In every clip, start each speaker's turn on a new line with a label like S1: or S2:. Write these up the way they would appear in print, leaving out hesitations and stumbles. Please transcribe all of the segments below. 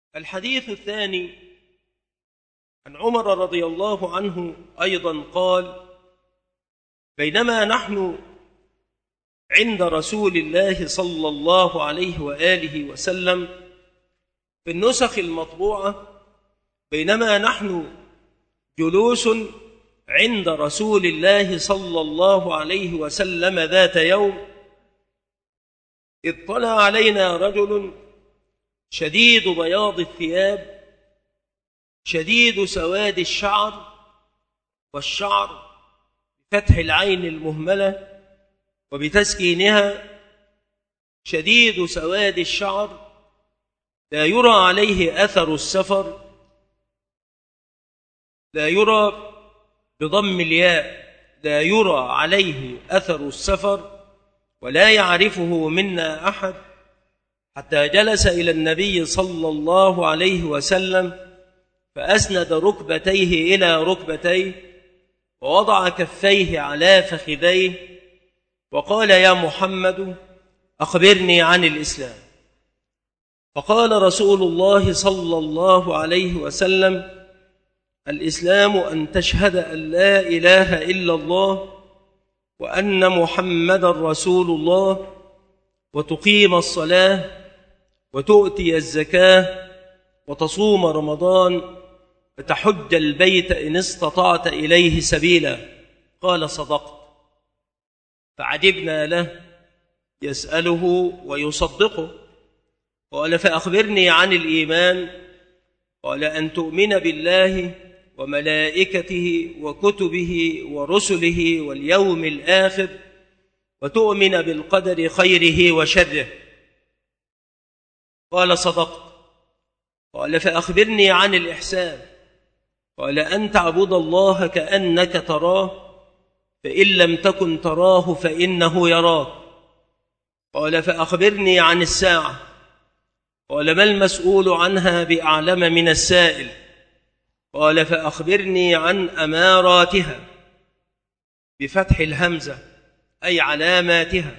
S1: الحديث الثاني عن عمر رضي الله عنه أيضا قال: بينما نحن عند رسول الله صلى الله عليه وآله وسلم في النسخ المطبوعة، بينما نحن جلوس عند رسول الله صلى الله عليه وسلم ذات يوم، اطلع علينا رجل شديد بياض الثياب شديد سواد الشعر، والشعر بفتح العين المهملة وبتسكينها، شديد سواد الشعر لا يرى عليه أثر السفر، لا يرى بضم الياء، لا يرى عليه أثر السفر ولا يعرفه منا أحد، حتى جلس إلى النبي صلى الله عليه وسلم فأسند ركبتيه إلى ركبتيه ووضع كفيه على فخذيه وقال: يا محمد أخبرني عن الإسلام. فقال رسول الله صلى الله عليه وسلم: الإسلام أن تشهد أن لا إله إلا الله وأن محمدا رسول الله، وتقيم الصلاة، وتؤتي الزكاة، وتصوم رمضان، وتحج البيت إن استطعت إليه سبيلا. قال: صدقت. فعجبنا له يسأله ويصدقه. قال: فأخبرني عن الإيمان. قال: أن تؤمن بالله وملائكته وكتبه ورسله واليوم الآخر، وتؤمن بالقدر خيره وشره. قال: صدقت. قال: فأخبرني عن الإحسان. قال: أن تعبد الله كأنك تراه، فإن لم تكن تراه فإنه يراك. قال: فأخبرني عن الساعة. قال: ما المسؤول عنها بأعلم من السائل. قال: فأخبرني عن أماراتها، بفتح الهمزة أي علاماتها.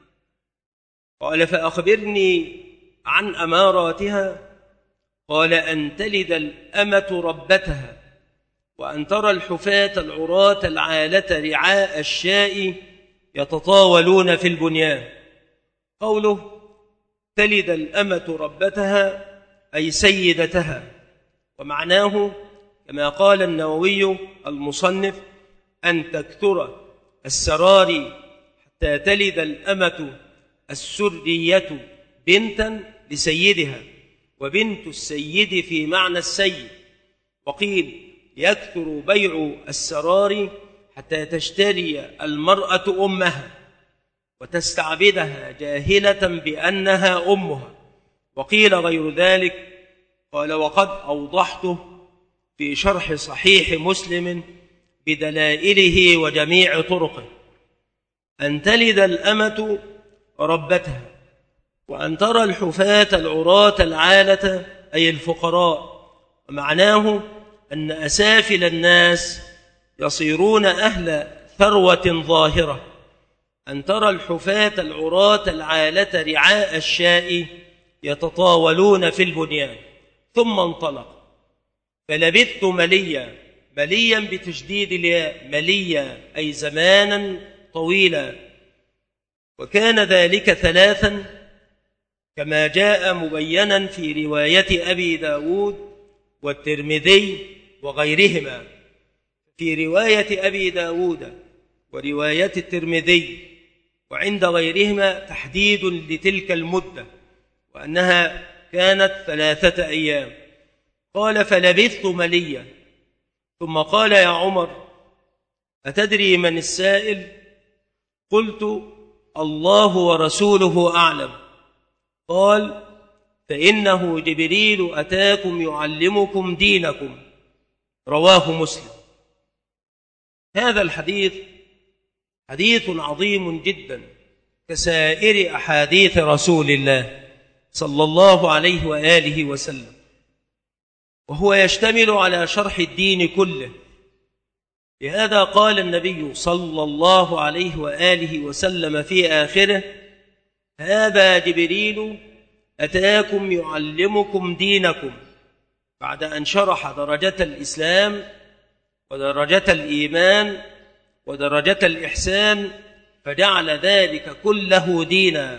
S1: قال: فأخبرني عن أماراتها. قال: أن تلد الأمة ربتها، وأن ترى الحفاة العراة العالة رعاء الشاء يتطاولون في البنيان. قوله تلد الأمة ربتها أي سيدتها، ومعناه كما قال النووي المصنف: أن تكثر السرار حتى تلد الأمة السرية بنتا لسيدها، وبنت السيد في معنى السيد. وقيل يكثر بيع السرار حتى تشتري المرأة أمها وتستعبدها جاهلة بأنها أمها. وقيل غير ذلك. قال: وقد أوضحته في شرح صحيح مسلم بدلائله وجميع طرقه. أن تلد الأمة ربتها، وأن ترى الحفاة العراة العالة أي الفقراء، ومعناه أن أسافل الناس يصيرون أهل ثروة ظاهرة. أن ترى الحفاة العراة العالة رعاء الشاء يتطاولون في البنيان. ثم انطلق فلبثت مليا، مليا بتشديد الياء، مليا أي زمانا طويلا. وكان ذلك ثلاثا كما جاء مبينا في رواية أبي داود والترمذي وغيرهما. في رواية أبي داود ورواية الترمذي وعند غيرهما تحديد لتلك المدة، وأنها كانت 3 أيام. قال: فلبثت مليا. ثم قال: يا عمر أتدري من السائل؟ قلت: الله ورسوله أعلم. قال: فإنه جبريل أتاكم يعلمكم دينكم. رواه مسلم. هذا الحديث حديث عظيم جدا كسائر أحاديث رسول الله صلى الله عليه وآله وسلم، وهو يشتمل على شرح الدين كله. لهذا قال النبي صلى الله عليه وآله وسلم في آخره: هذا جبريل أتاكم يعلمكم دينكم. بعد أن شرح درجة الإسلام ودرجة الإيمان ودرجة الإحسان، فجعل ذلك كله دينا.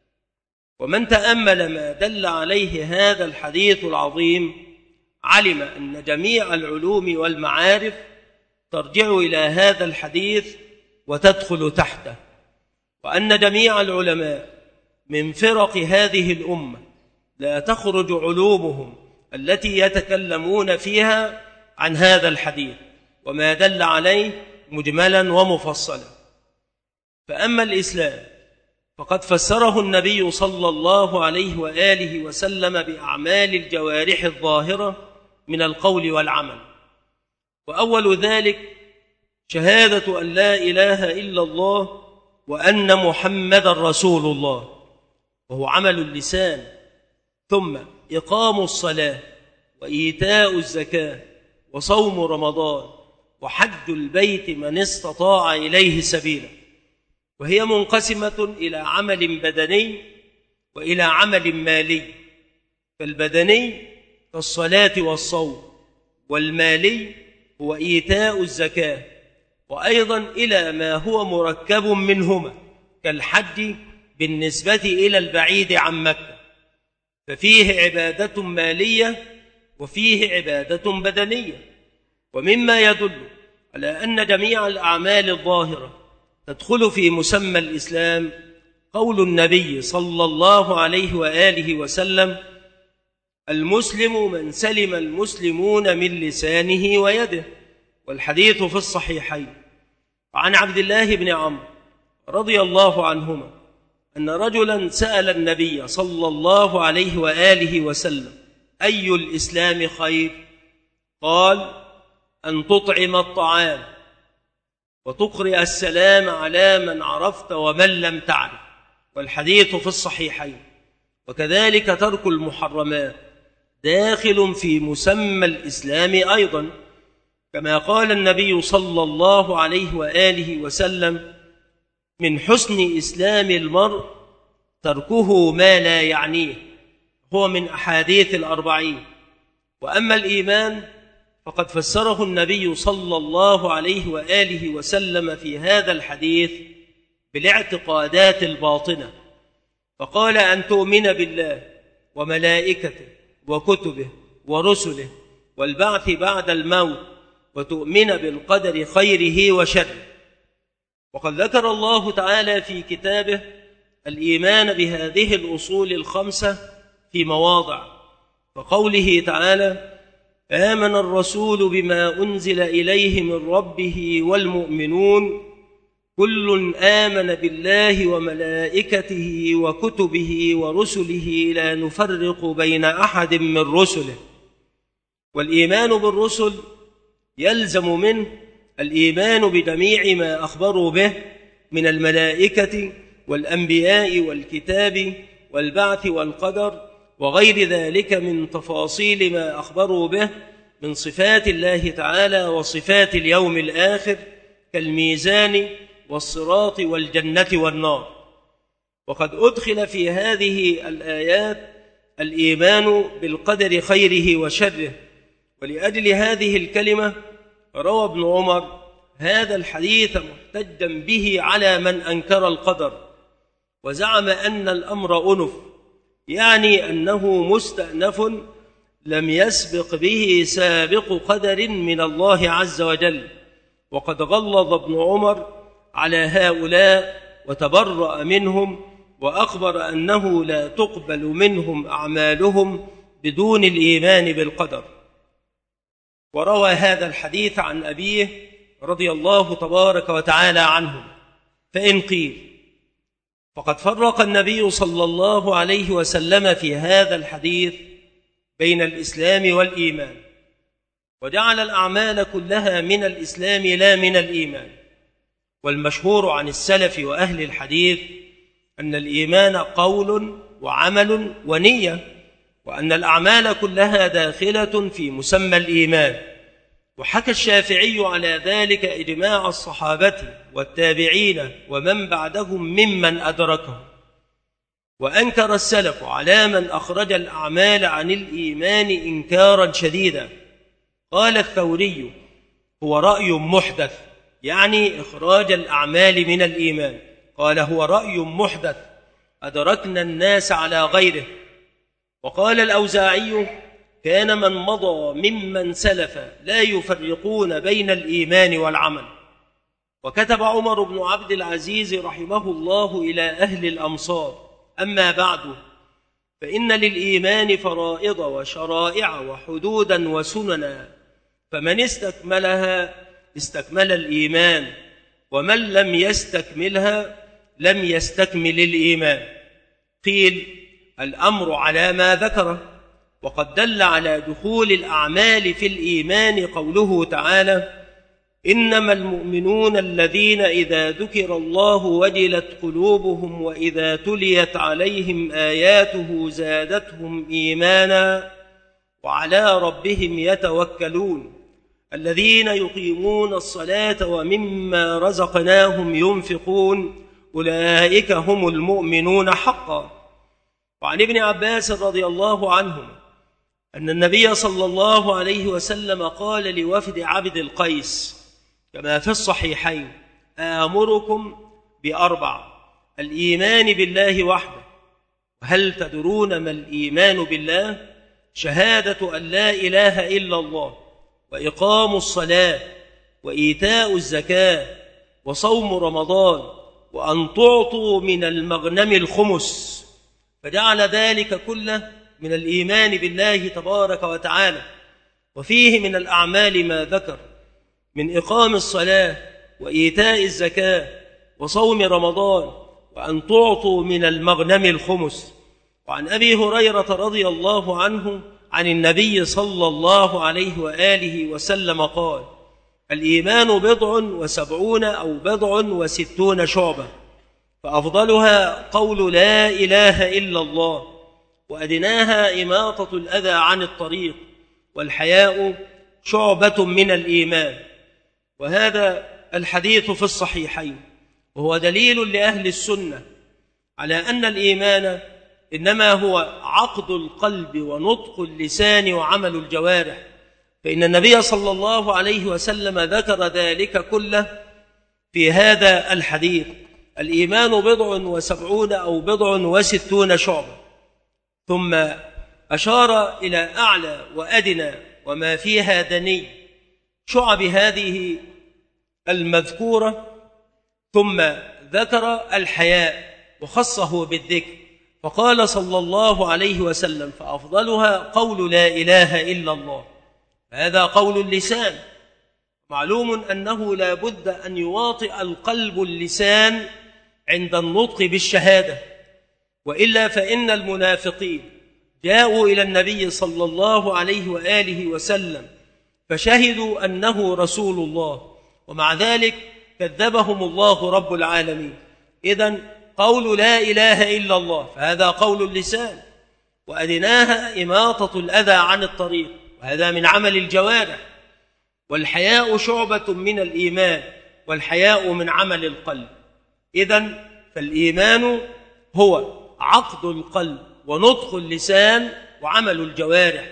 S1: ومن تأمل ما دل عليه هذا الحديث العظيم علم أن جميع العلوم والمعارف ترجع إلى هذا الحديث وتدخل تحته، وأن جميع العلماء من فرق هذه الأمة لا تخرج علومهم التي يتكلمون فيها عن هذا الحديث وما دل عليه مجملا ومفصلا. فأما الإسلام فقد فسره النبي صلى الله عليه وآله وسلم بأعمال الجوارح الظاهرة من القول والعمل، وأول ذلك شهادة أن لا إله إلا الله وأن محمد رسول الله، وهو عمل اللسان، ثم إقام الصلاة وإيتاء الزكاة وصوم رمضان وحج البيت من استطاع إليه سبيلا، وهي منقسمة إلى عمل بدني وإلى عمل مالي. فالبدني كالصلاة والصوم، والمالي هو إيتاء الزكاة، وأيضا إلى ما هو مركب منهما كالحج بالنسبة إلى البعيد عن مكة، ففيه عبادة مالية وفيه عبادة بدنية. ومما يدل على أن جميع الأعمال الظاهرة تدخل في مسمى الإسلام قول النبي صلى الله عليه وآله وسلم: المسلم من سلم المسلمون من لسانه ويده، والحديث في الصحيحين. وعن عبد الله بن عمرو رضي الله عنهما أن رجلا سأل النبي صلى الله عليه وآله وسلم: أي الإسلام خير؟ قال: أن تطعم الطعام وتقرئ السلام على من عرفت ومن لم تعرف، والحديث في الصحيحين. وكذلك ترك المحرمات داخل في مسمى الإسلام أيضا، كما قال النبي صلى الله عليه وآله وسلم: من حسن إسلام المرء تركه ما لا يعنيه، هو من أحاديث الأربعين. وأما الإيمان فقد فسره النبي صلى الله عليه وآله وسلم في هذا الحديث بالاعتقادات الباطنة، فقال: أن تؤمن بالله وملائكته وكتبه ورسله والبعث بعد الموت، وتؤمن بالقدر خيره وشره. وقد ذكر الله تعالى في كتابه الإيمان بهذه الأصول الخمسة في مواضع، فقوله تعالى: آمن الرسول بما أنزل إليه من ربه والمؤمنون كل آمن بالله وملائكته وكتبه ورسله لا نفرق بين أحد من رسله. والإيمان بالرسل يلزم منه الإيمان بجميع ما أخبروا به من الملائكة والأنبياء والكتاب والبعث والقدر وغير ذلك من تفاصيل ما أخبروا به من صفات الله تعالى وصفات اليوم الآخر كالميزان والصراط والجنة والنار. وقد أدخل في هذه الآيات الإيمان بالقدر خيره وشره، ولأجل هذه الكلمة روى ابن عمر هذا الحديث محتجا به على من أنكر القدر وزعم أن الأمر أنف، يعني أنه مستأنف لم يسبق به سابق قدر من الله عز وجل. وقد غلظ ابن عمر على هؤلاء وتبرأ منهم، وأخبر أنه لا تقبل منهم أعمالهم بدون الإيمان بالقدر. وروى هذا الحديث عن أبيه رضي الله تبارك وتعالى عنه. فإن قيل فقد فرق النبي صلى الله عليه وسلم في هذا الحديث بين الإسلام والإيمان، وجعل الأعمال كلها من الإسلام لا من الإيمان. والمشهور عن السلف وأهل الحديث أن الإيمان قول وعمل ونية، وأن الأعمال كلها داخلة في مسمى الإيمان. وحكى الشافعي على ذلك إجماع الصحابة والتابعين ومن بعدهم ممن أدركهم. وأنكر السلف على من أخرج الأعمال عن الإيمان إنكارا شديدا. قال الثوري: هو رأي محدث، يعني إخراج الأعمال من الإيمان. قال: هو رأي محدث أدركنا الناس على غيره. وقال الأوزاعي: كان من مضى ممن سلف لا يفرقون بين الإيمان والعمل. وكتب عمر بن عبد العزيز رحمه الله إلى أهل الأمصار: أما بعد، فإن للإيمان فرائض وشرائع وحدودا وسننا، فمن استكملها استكمل الإيمان، ومن لم يستكملها لم يستكمل الإيمان. قيل: الأمر على ما ذكره. وقد دل على دخول الأعمال في الإيمان قوله تعالى: إنما المؤمنون الذين إذا ذكر الله وجلت قلوبهم وإذا تليت عليهم آياته زادتهم إيمانا وعلى ربهم يتوكلون الذين يقيمون الصلاة ومما رزقناهم ينفقون أولئك هم المؤمنون حقا. وعن ابن عباس رضي الله عنهما أن النبي صلى الله عليه وسلم قال لوفد عبد القيس كما في الصحيحين: آمركم بأربع: الإيمان بالله وحده. وهل تدرون ما الإيمان بالله؟ شهادة أن لا إله إلا الله، وإقام الصلاة، وإيتاء الزكاة، وصوم رمضان، وأن تعطوا من المغنم الخمس. فجعل ذلك كله من الإيمان بالله تبارك وتعالى. وفيه من الأعمال ما ذكر من إقام الصلاة، وإيتاء الزكاة، وصوم رمضان، وأن تعطوا من المغنم الخمس. وعن أبي هريرة رضي الله عنه عن النبي صلى الله عليه وآله وسلم قال: الإيمان 70 أو 60 شعبة، فأفضلها قول لا إله إلا الله، وأدناها إماطة الأذى عن الطريق، والحياء شعبة من الإيمان. وهذا الحديث في الصحيحين، وهو دليل لأهل السنة على أن الإيمان إنما هو عقد القلب ونطق اللسان وعمل الجوارح، فإن النبي صلى الله عليه وسلم ذكر ذلك كله في هذا الحديث: الإيمان 70 أو 60 شعبة. ثم أشار إلى أعلى وأدنى وما فيها دني شعب هذه المذكورة، ثم ذكر الحياء وخصه بالذكر، فقال صلى الله عليه وسلم: فأفضلها قول لا إله إلا الله. هذا قول اللسان. معلوم أنه لا بد أن يواطئ القلب اللسان عند النطق بالشهادة، وإلا فإن المنافقين جاءوا إلى النبي صلى الله عليه وآله وسلم فشهدوا أنه رسول الله، ومع ذلك كذبهم الله رب العالمين. إذن قول لا إله إلا الله فهذا قول اللسان، وأدناها إماطة الأذى عن الطريق، وهذا من عمل الجوارح. والحياء شعبة من الإيمان، والحياء من عمل القلب. إذن فالإيمان هو عقد القلب ونطق اللسان وعمل الجوارح.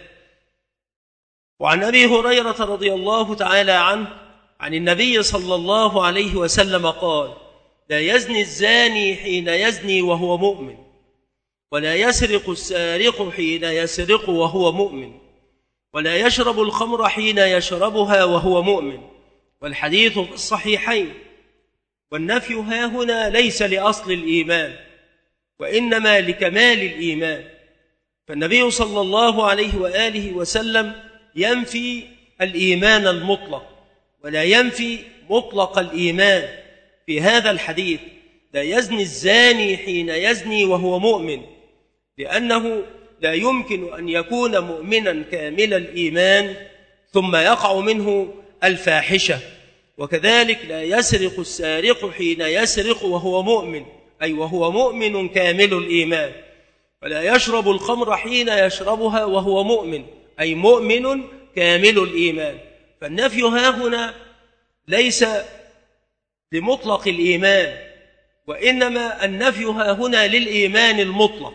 S1: وعن أبي هريرة رضي الله تعالى عنه عن النبي صلى الله عليه وسلم قال: لا يزني الزاني حين يزني وهو مؤمن، ولا يسرق السارق حين يسرق وهو مؤمن، ولا يشرب الخمر حين يشربها وهو مؤمن. والحديث في الصحيحين. والنفي هاهنا ليس لأصل الإيمان، وإنما لكمال الإيمان. فالنبي صلى الله عليه وآله وسلم ينفي الإيمان المطلق، ولا ينفي مطلق الإيمان في هذا الحديث: لا يزني الزاني حين يزني وهو مؤمن، لأنه لا يمكن أن يكون مؤمنا كامل الإيمان ثم يقع منه الفاحشة. وكذلك لا يسرق السارق حين يسرق وهو مؤمن، أي وهو مؤمن كامل الإيمان. ولا يشرب الخمر حين يشربها وهو مؤمن، أي مؤمن كامل الإيمان. فالنفي هاهنا ليس لمطلق الإيمان، وإنما النفي ها هنا للإيمان المطلق،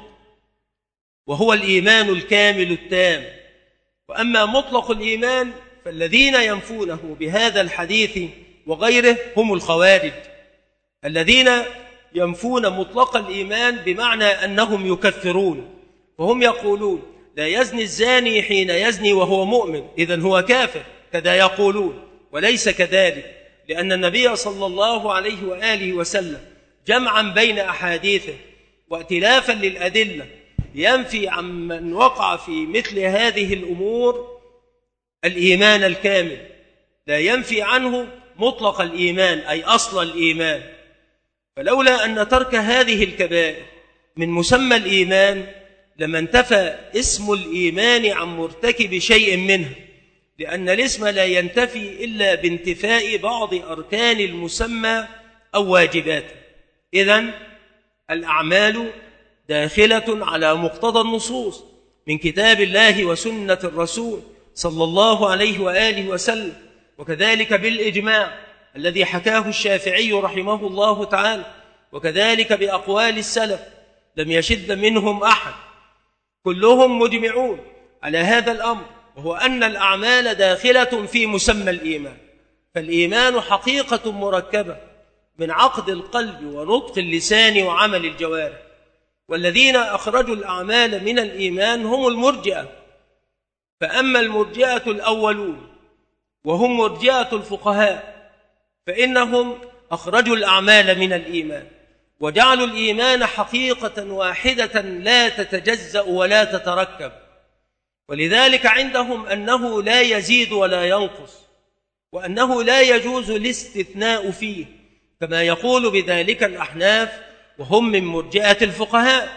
S1: وهو الإيمان الكامل التام. وأما مطلق الإيمان فالذين ينفونه بهذا الحديث وغيره هم الخوارج، الذين ينفون مطلق الإيمان بمعنى أنهم يكفرون، وهم يقولون لا يزني الزاني حين يزني وهو مؤمن، إذن هو كافر، كذا يقولون، وليس كذلك، لأن النبي صلى الله عليه وآله وسلم جمعا بين أحاديثه وائتلافا للأدلة ينفي عمن وقع في مثل هذه الأمور الإيمان الكامل، لا ينفي عنه مطلق الإيمان أي أصل الإيمان. فلولا أن ترك هذه الكبائر من مسمى الإيمان لما انتفى اسم الإيمان عن مرتكب شيء منه، لأن الاسم لا ينتفي إلا بانتفاء بعض أركان المسمى أو واجباته. إذن الأعمال داخلة على مقتضى النصوص من كتاب الله وسنة الرسول صلى الله عليه وآله وسلم، وكذلك بالإجماع الذي حكاه الشافعي رحمه الله تعالى، وكذلك بأقوال السلف لم يشد منهم أحد، كلهم مجمعون على هذا الأمر، وهو أن الأعمال داخلة في مسمى الإيمان. فالإيمان حقيقة مركبة من عقد القلب ونطق اللسان وعمل الجوارح، والذين أخرجوا الأعمال من الإيمان هم المرجئة. فأما المرجئة الأولون وهم مرجئة الفقهاء فإنهم أخرجوا الأعمال من الإيمان وجعلوا الإيمان حقيقة واحدة لا تتجزأ ولا تتركب، ولذلك عندهم أنه لا يزيد ولا ينقص، وأنه لا يجوز الاستثناء فيه، كما يقول بذلك الأحناف وهم من مرجئة الفقهاء.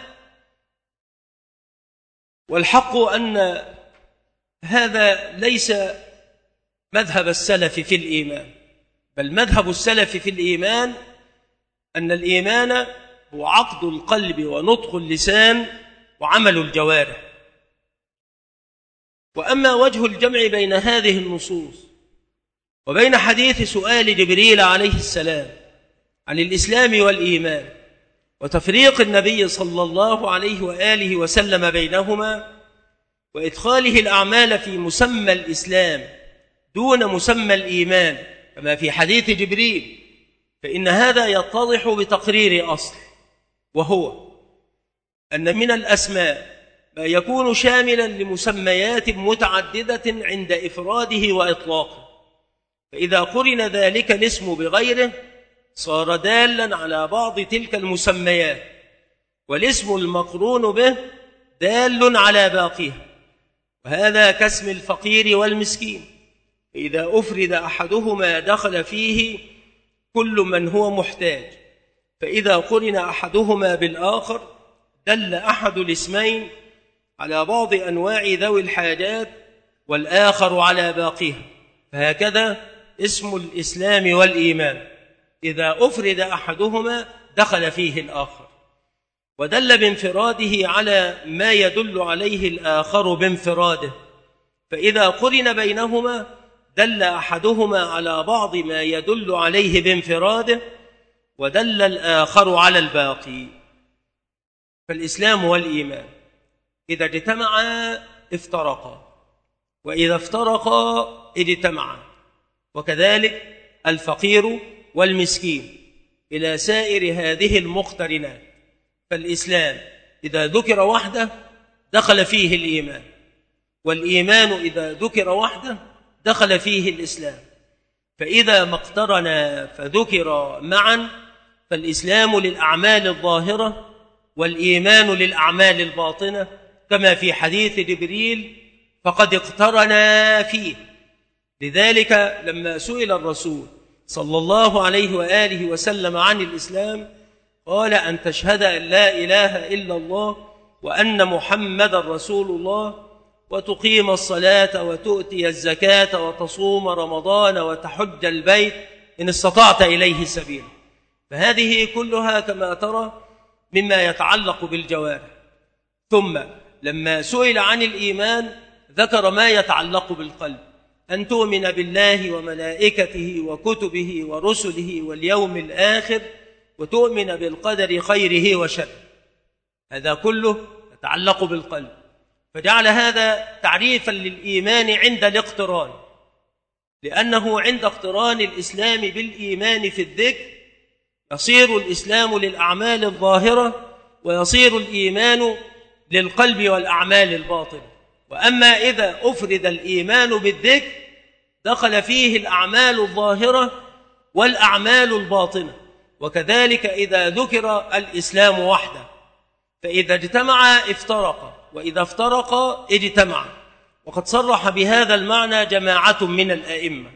S1: والحق أن هذا ليس مذهب السلف في الإيمان، بل مذهب السلف في الإيمان أن الإيمان هو عقد القلب ونطق اللسان وعمل الجوارح. وأما وجه الجمع بين هذه النصوص وبين حديث سؤال جبريل عليه السلام عن الإسلام والإيمان وتفريق النبي صلى الله عليه وآله وسلم بينهما وإدخاله الأعمال في مسمى الإسلام دون مسمى الإيمان كما في حديث جبريل، فإن هذا يتضح بتقرير أصل، وهو أن من الأسماء ما يكون شاملا لمسميات متعددة عند إفراده وإطلاقه، فإذا قرن ذلك الاسم بغيره صار دالا على بعض تلك المسميات، والاسم المقرون به دال على باقيها، وهذا كاسم الفقير والمسكين، إذا أفرد أحدهما دخل فيه كل من هو محتاج، فإذا قرن أحدهما بالآخر دل أحد الاسمين على بعض أنواع ذوي الحاجات والآخر على باقيها، فهكذا اسم الإسلام والإيمان إذا أفرد أحدهما دخل فيه الآخر، ودل بانفراده على ما يدل عليه الآخر بانفراده، فإذا قرن بينهما دل أحدهما على بعض ما يدل عليه بانفراده ودل الآخر على الباقي. فالإسلام والإيمان إذا اجتمعا افترقا، وإذا افترقا اجتمعا، وكذلك الفقير والمسكين إلى سائر هذه المقترنات. فالإسلام إذا ذكر وحده دخل فيه الإيمان، والإيمان إذا ذكر وحده دخل فيه الإسلام، فإذا ما اقترنا فذكر معا فالإسلام للأعمال الظاهرة والإيمان للأعمال الباطنة، كما في حديث جبريل فقد اقترنا فيه. لذلك لما سئل الرسول صلى الله عليه وآله وسلم عن الإسلام قال أن تشهد أن لا إله إلا الله وأن محمد رسول الله وتقيم الصلاة وتؤتي الزكاة وتصوم رمضان وتحج البيت إن استطعت إليه سبيلا. فهذه كلها كما ترى مما يتعلق بالجوارح. ثم لما سئل عن الإيمان ذكر ما يتعلق بالقلب، أن تؤمن بالله وملائكته وكتبه ورسله واليوم الآخر وتؤمن بالقدر خيره وشره. هذا كله يتعلق بالقلب، فجعل هذا تعريفا للإيمان عند الاقتران، لأنه عند اقتران الإسلام بالإيمان في الذكر يصير الإسلام للأعمال الظاهرة ويصير الإيمان للقلب والأعمال الباطنة. وأما إذا أفرد الإيمان بالذكر دخل فيه الأعمال الظاهرة والأعمال الباطنة، وكذلك إذا ذكر الإسلام وحده، فإذا اجتمع افترق وإذا افترق اجتمع، وقد صرح بهذا المعنى جماعة من الآئمة.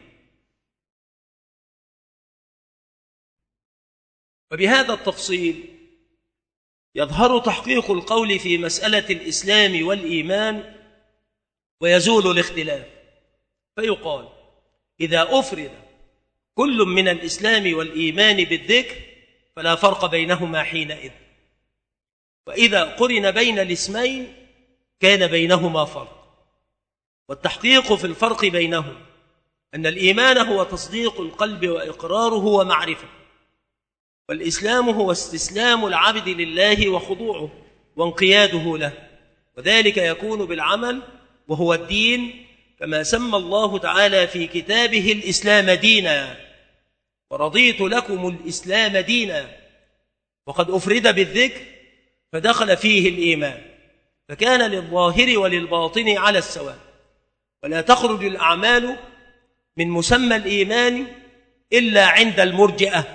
S1: وبهذا التفصيل يظهر تحقيق القول في مسألة الإسلام والإيمان ويزول الاختلاف، فيقال إذا أفرد كل من الإسلام والإيمان بالذكر فلا فرق بينهما حينئذ، وإذا قرن بين الاسمين كان بينهما فرق. والتحقيق في الفرق بينهم أن الإيمان هو تصديق القلب وإقراره ومعرفة، والإسلام هو استسلام العبد لله وخضوعه وانقياده له، وذلك يكون بالعمل وهو الدين، كما سمى الله تعالى في كتابه الإسلام دينا، ورضيت لكم الإسلام دينا، وقد أفرد بالذكر فدخل فيه الإيمان، فكان للظاهر وللباطن على السواء، ولا تخرج الأعمال من مسمى الإيمان إلا عند المرجئة.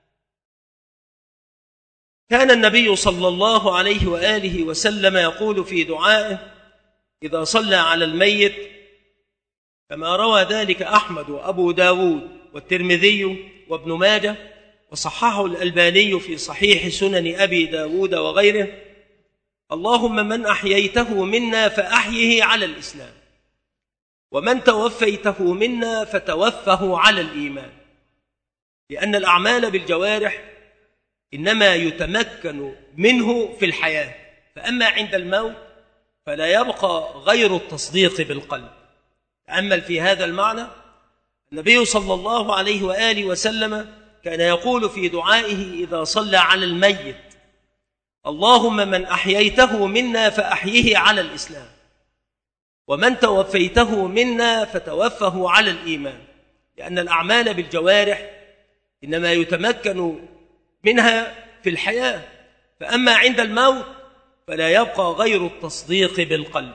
S1: كان النبي صلى الله عليه وآله وسلم يقول في دعائه إذا صلى على الميت، كما روى ذلك أحمد وأبو داود والترمذي وابن ماجه، وصححه الألباني في صحيح سنن أبي داود وغيره: اللهم من أحييته منا فأحيه على الإسلام، ومن توفيته منا فتوفه على الإيمان. لأن الأعمال بالجوارح إنما يتمكن منه في الحياة، فأما عند الموت فلا يبقى غير التصديق بالقلب. تأمل في هذا المعنى. النبي صلى الله عليه وآله وسلم كان يقول في دعائه إذا صلى على الميت: اللهم من أحييته منا فأحيه على الإسلام، ومن توفيته منا فتوفه على الإيمان. لأن الأعمال بالجوارح إنما يتمكن منها في الحياة، فأما عند الموت فلا يبقى غير التصديق بالقلب.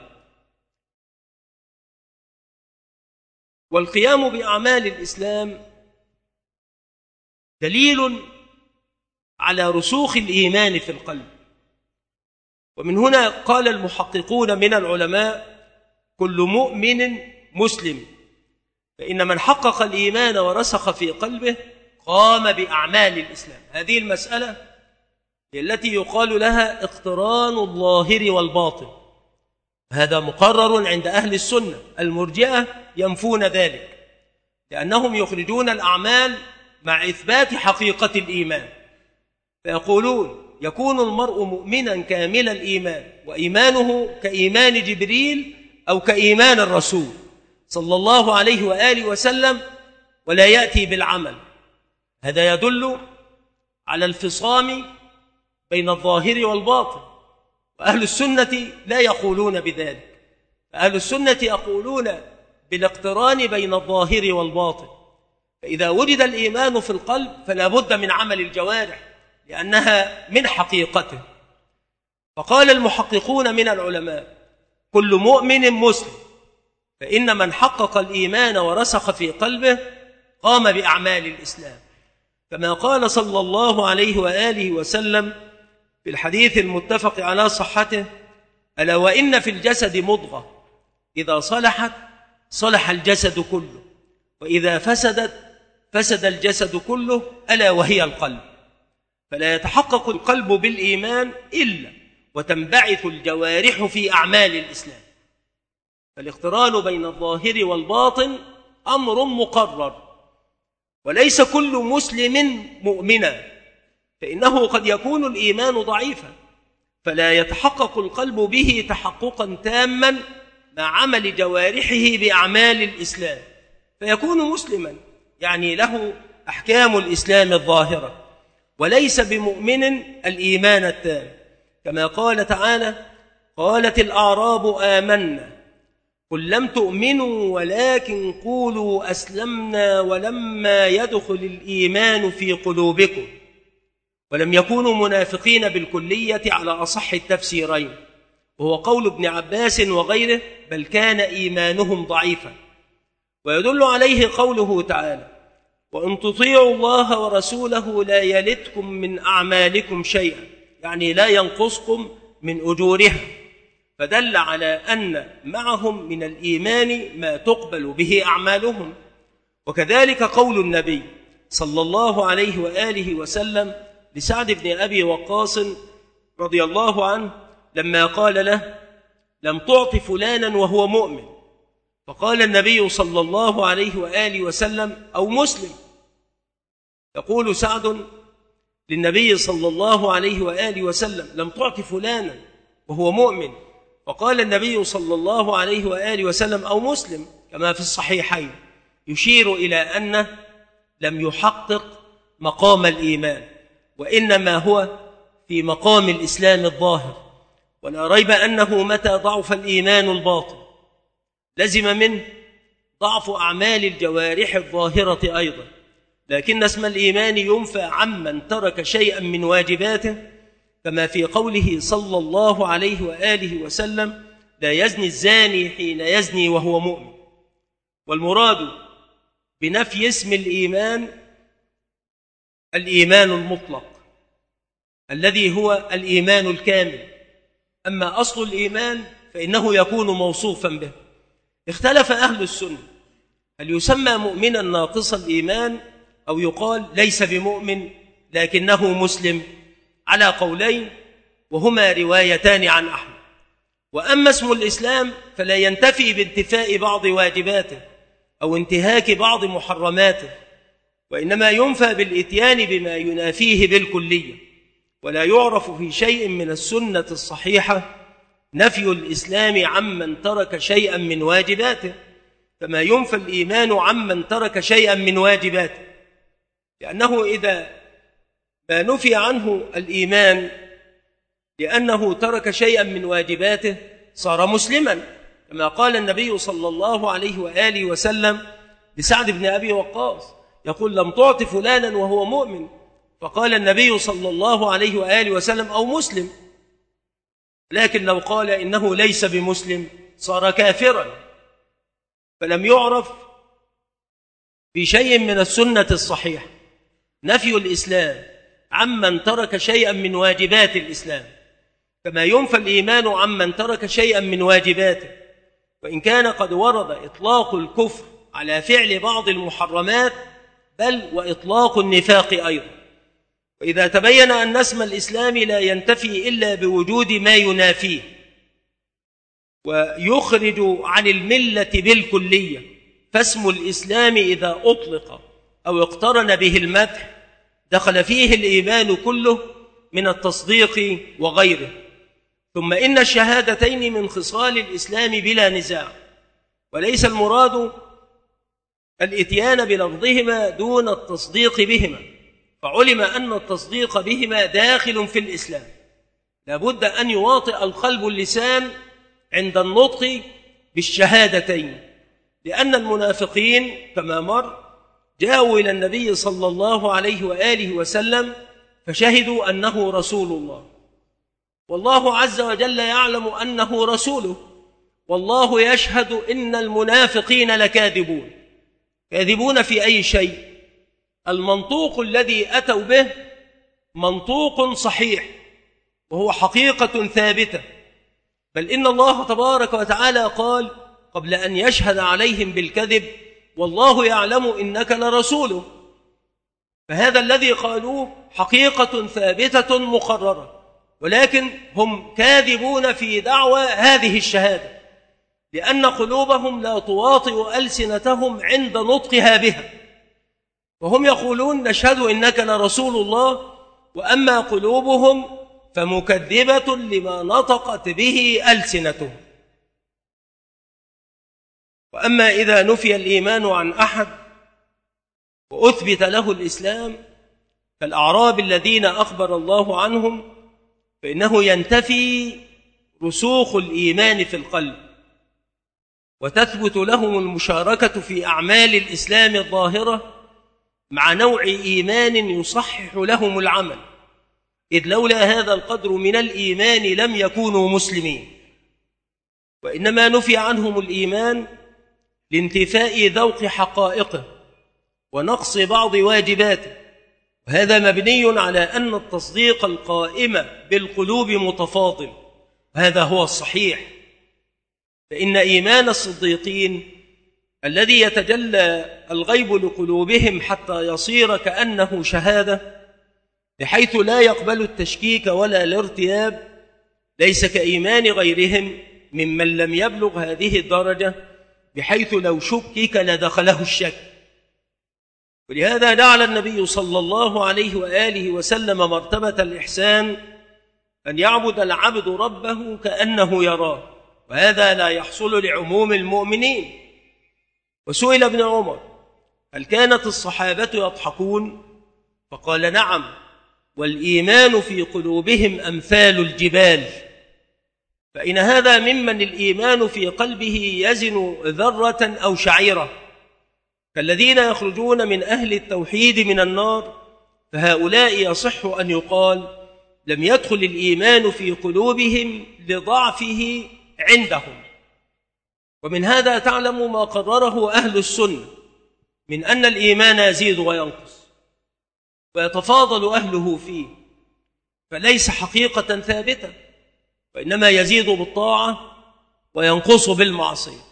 S1: والقيام بأعمال الإسلام دليل على رسوخ الإيمان في القلب. ومن هنا قال المحققون من العلماء: كل مؤمن مسلم، فإن من حقق الإيمان ورسخ في قلبه قام بأعمال الإسلام. هذه المسألة هي التي يقال لها اقتران الظاهر والباطن، هذا مقرر عند أهل السنة. المرجئة ينفون ذلك، لأنهم يخرجون الأعمال مع إثبات حقيقة الإيمان، فيقولون يكون المرء مؤمنا كامل الإيمان وإيمانه كإيمان جبريل أو كإيمان الرسول صلى الله عليه وآله وسلم، ولا يأتي بالعمل. هذا يدل على الفصام بين الظاهر والباطن، وأهل السنة لا يقولون بذلك. أهل السنة يقولون بالاقتران بين الظاهر والباطن، فإذا وجد الإيمان في القلب فلا بد من عمل الجوارح، لأنها من حقيقته. فقال المحققون من العلماء: كل مؤمن مسلم، فإن من حقق الإيمان ورسخ في قلبه قام بأعمال الإسلام، كما قال صلى الله عليه وآله وسلم في الحديث المتفق على صحته: ألا وإن في الجسد مضغة إذا صلحت صلح الجسد كله، وإذا فسدت فسد الجسد كله، ألا وهي القلب. فلا يتحقق القلب بالإيمان إلا وتنبعث الجوارح في أعمال الإسلام. فالاقتران بين الظاهر والباطن أمر مقرر، وليس كل مسلم مؤمنا، فإنه قد يكون الإيمان ضعيفا فلا يتحقق القلب به تحققا تاما مع عمل جوارحه بأعمال الإسلام، فيكون مسلما، يعني له أحكام الإسلام الظاهرة، وليس بمؤمن الإيمان التام، كما قال تعالى: قالت الأعراب آمنا قل لم تؤمنوا ولكن قولوا أسلمنا ولما يدخل الإيمان في قلوبكم، ولم يكونوا منافقين بالكلية على أصح التفسيرين، وهو قول ابن عباس وغيره: بل كان إيمانهم ضعيفا. ويدل عليه قوله تعالى: وإن تطيعوا الله ورسوله لا يلتكم من أعمالكم شيئا، يعني لا ينقصكم من أجورها، فدل على أن معهم من الإيمان ما تقبل به أعمالهم. وكذلك قول النبي صلى الله عليه وآله وسلم لسعد بن أبي وقاص رضي الله عنه لما قال له: لم تعط فلانا وهو مؤمن، فقال النبي صلى الله عليه وآله وسلم: أو مسلم. يقول سعد للنبي صلى الله عليه وآله وسلم: لم تعط فلانا وهو مؤمن، فقال النبي صلى الله عليه وآله وسلم: أو مسلم، كما في الصحيحين، يشير إلى أنه لم يحقق مقام الإيمان، وإنما هو في مقام الإسلام الظاهر. ولا ريب أنه متى ضعف الإيمان الباطن لزم منه ضعف أعمال الجوارح الظاهرة أيضا، لكن اسم الإيمان ينفى عمن ترك شيئا من واجباته، كما في قوله صلى الله عليه وآله وسلم: لا يزني الزاني حين يزني وهو مؤمن. والمراد بنفي اسم الإيمان الإيمان المطلق الذي هو الإيمان الكامل، أما أصل الإيمان فإنه يكون موصوفا به. اختلف أهل السنة هل يسمى مؤمنا ناقص الإيمان أو يقال ليس بمؤمن لكنه مسلم، على قولين، وهما روايتان عن أحمد. وأما اسم الإسلام فلا ينتفي بانتفاء بعض واجباته أو انتهاك بعض محرماته، وإنما ينفى بالإتيان بما ينافيه بالكلية. ولا يعرف في شيء من السنة الصحيحة نفي الإسلام عمن ترك شيئا من واجباته، كما ينفى الإيمان عمن ترك شيئا من واجباته، لأنه إذا ما نفي عنه الإيمان لأنه ترك شيئا من واجباته صار مسلما، كما قال النبي صلى الله عليه وآله وسلم لسعد بن أبي وقاص، يقول: لم تعط فلانا وهو مؤمن، فقال النبي صلى الله عليه وآله وسلم: أو مسلم. لكن لو قال إنه ليس بمسلم صار كافرا، فلم يعرف في شيء من السنة الصحيحة نفي الإسلام عمن ترك شيئا من واجبات الإسلام، كما ينفى الإيمان عمن ترك شيئا من واجباته، وإن كان قد ورد إطلاق الكفر على فعل بعض المحرمات، بل وإطلاق النفاق أيضا. وإذا تبين أن اسم الإسلام لا ينتفي إلا بوجود ما ينافيه ويخرج عن الملة بالكلية، فاسم الإسلام إذا أطلق أو اقترن به المدح دخل فيه الإيمان كله من التصديق وغيره. ثم إن الشهادتين من خصال الإسلام بلا نزاع، وليس المراد الإتيان بلفظهما دون التصديق بهما، فعلم أن التصديق بهما داخل في الإسلام. لابد أن يواطئ القلب اللسان عند النطق بالشهادتين، لأن المنافقين كما مر جاءوا إلى النبي صلى الله عليه وآله وسلم فشهدوا أنه رسول الله، والله عز وجل يعلم أنه رسوله، والله يشهد إن المنافقين لكاذبون. كاذبون في أي شيء؟ المنطوق الذي أتوا به منطوق صحيح وهو حقيقة ثابتة، بل إن الله تبارك وتعالى قال قبل أن يشهد عليهم بالكذب: والله يعلم إنك لرسوله. فهذا الذي قالوه حقيقة ثابتة مقررة، ولكن هم كاذبون في دعوى هذه الشهادة، لأن قلوبهم لا تواطئ ألسنتهم عند نطقها بها، وهم يقولون: نشهد إنك لرسول الله، وأما قلوبهم فمكذبة لما نطقت به ألسنتهم. وأما إذا نفي الإيمان عن أحد وأثبت له الإسلام كالأعراب الذين أخبر الله عنهم، فإنه ينتفي رسوخ الإيمان في القلب، وتثبت لهم المشاركة في أعمال الإسلام الظاهرة مع نوع إيمان يصحح لهم العمل، إذ لولا هذا القدر من الإيمان لم يكونوا مسلمين، وإنما نفي عنهم الإيمان لانتفاء ذوق حقائقه ونقص بعض واجباته، وهذا مبني على أن التصديق القائم بالقلوب متفاضل، وهذا هو الصحيح. فإن إيمان الصديقين الذي يتجلى الغيب لقلوبهم حتى يصير كأنه شهادة، بحيث لا يقبل التشكيك ولا الارتياب، ليس كإيمان غيرهم ممن لم يبلغ هذه الدرجة، بحيث لو شكك لدخله الشك. ولهذا جعل النبي صلى الله عليه وآله وسلم مرتبة الإحسان أن يعبد العبد ربه كأنه يراه، وهذا لا يحصل لعموم المؤمنين. وسئل ابن عمر: هل كانت الصحابة يضحكون؟ فقال: نعم، والإيمان في قلوبهم أمثال الجبال. فإن هذا ممن الإيمان في قلبه يزن ذرة أو شعيرة، فالذين يخرجون من أهل التوحيد من النار، فهؤلاء يصح أن يقال لم يدخل الإيمان في قلوبهم لضعفه عندهم. ومن هذا تعلم ما قرره أهل السنة من أن الإيمان يزيد وينقص ويتفاضل أهله فيه، فليس حقيقة ثابتة، وإنما يزيد بالطاعة وينقص بالمعصية.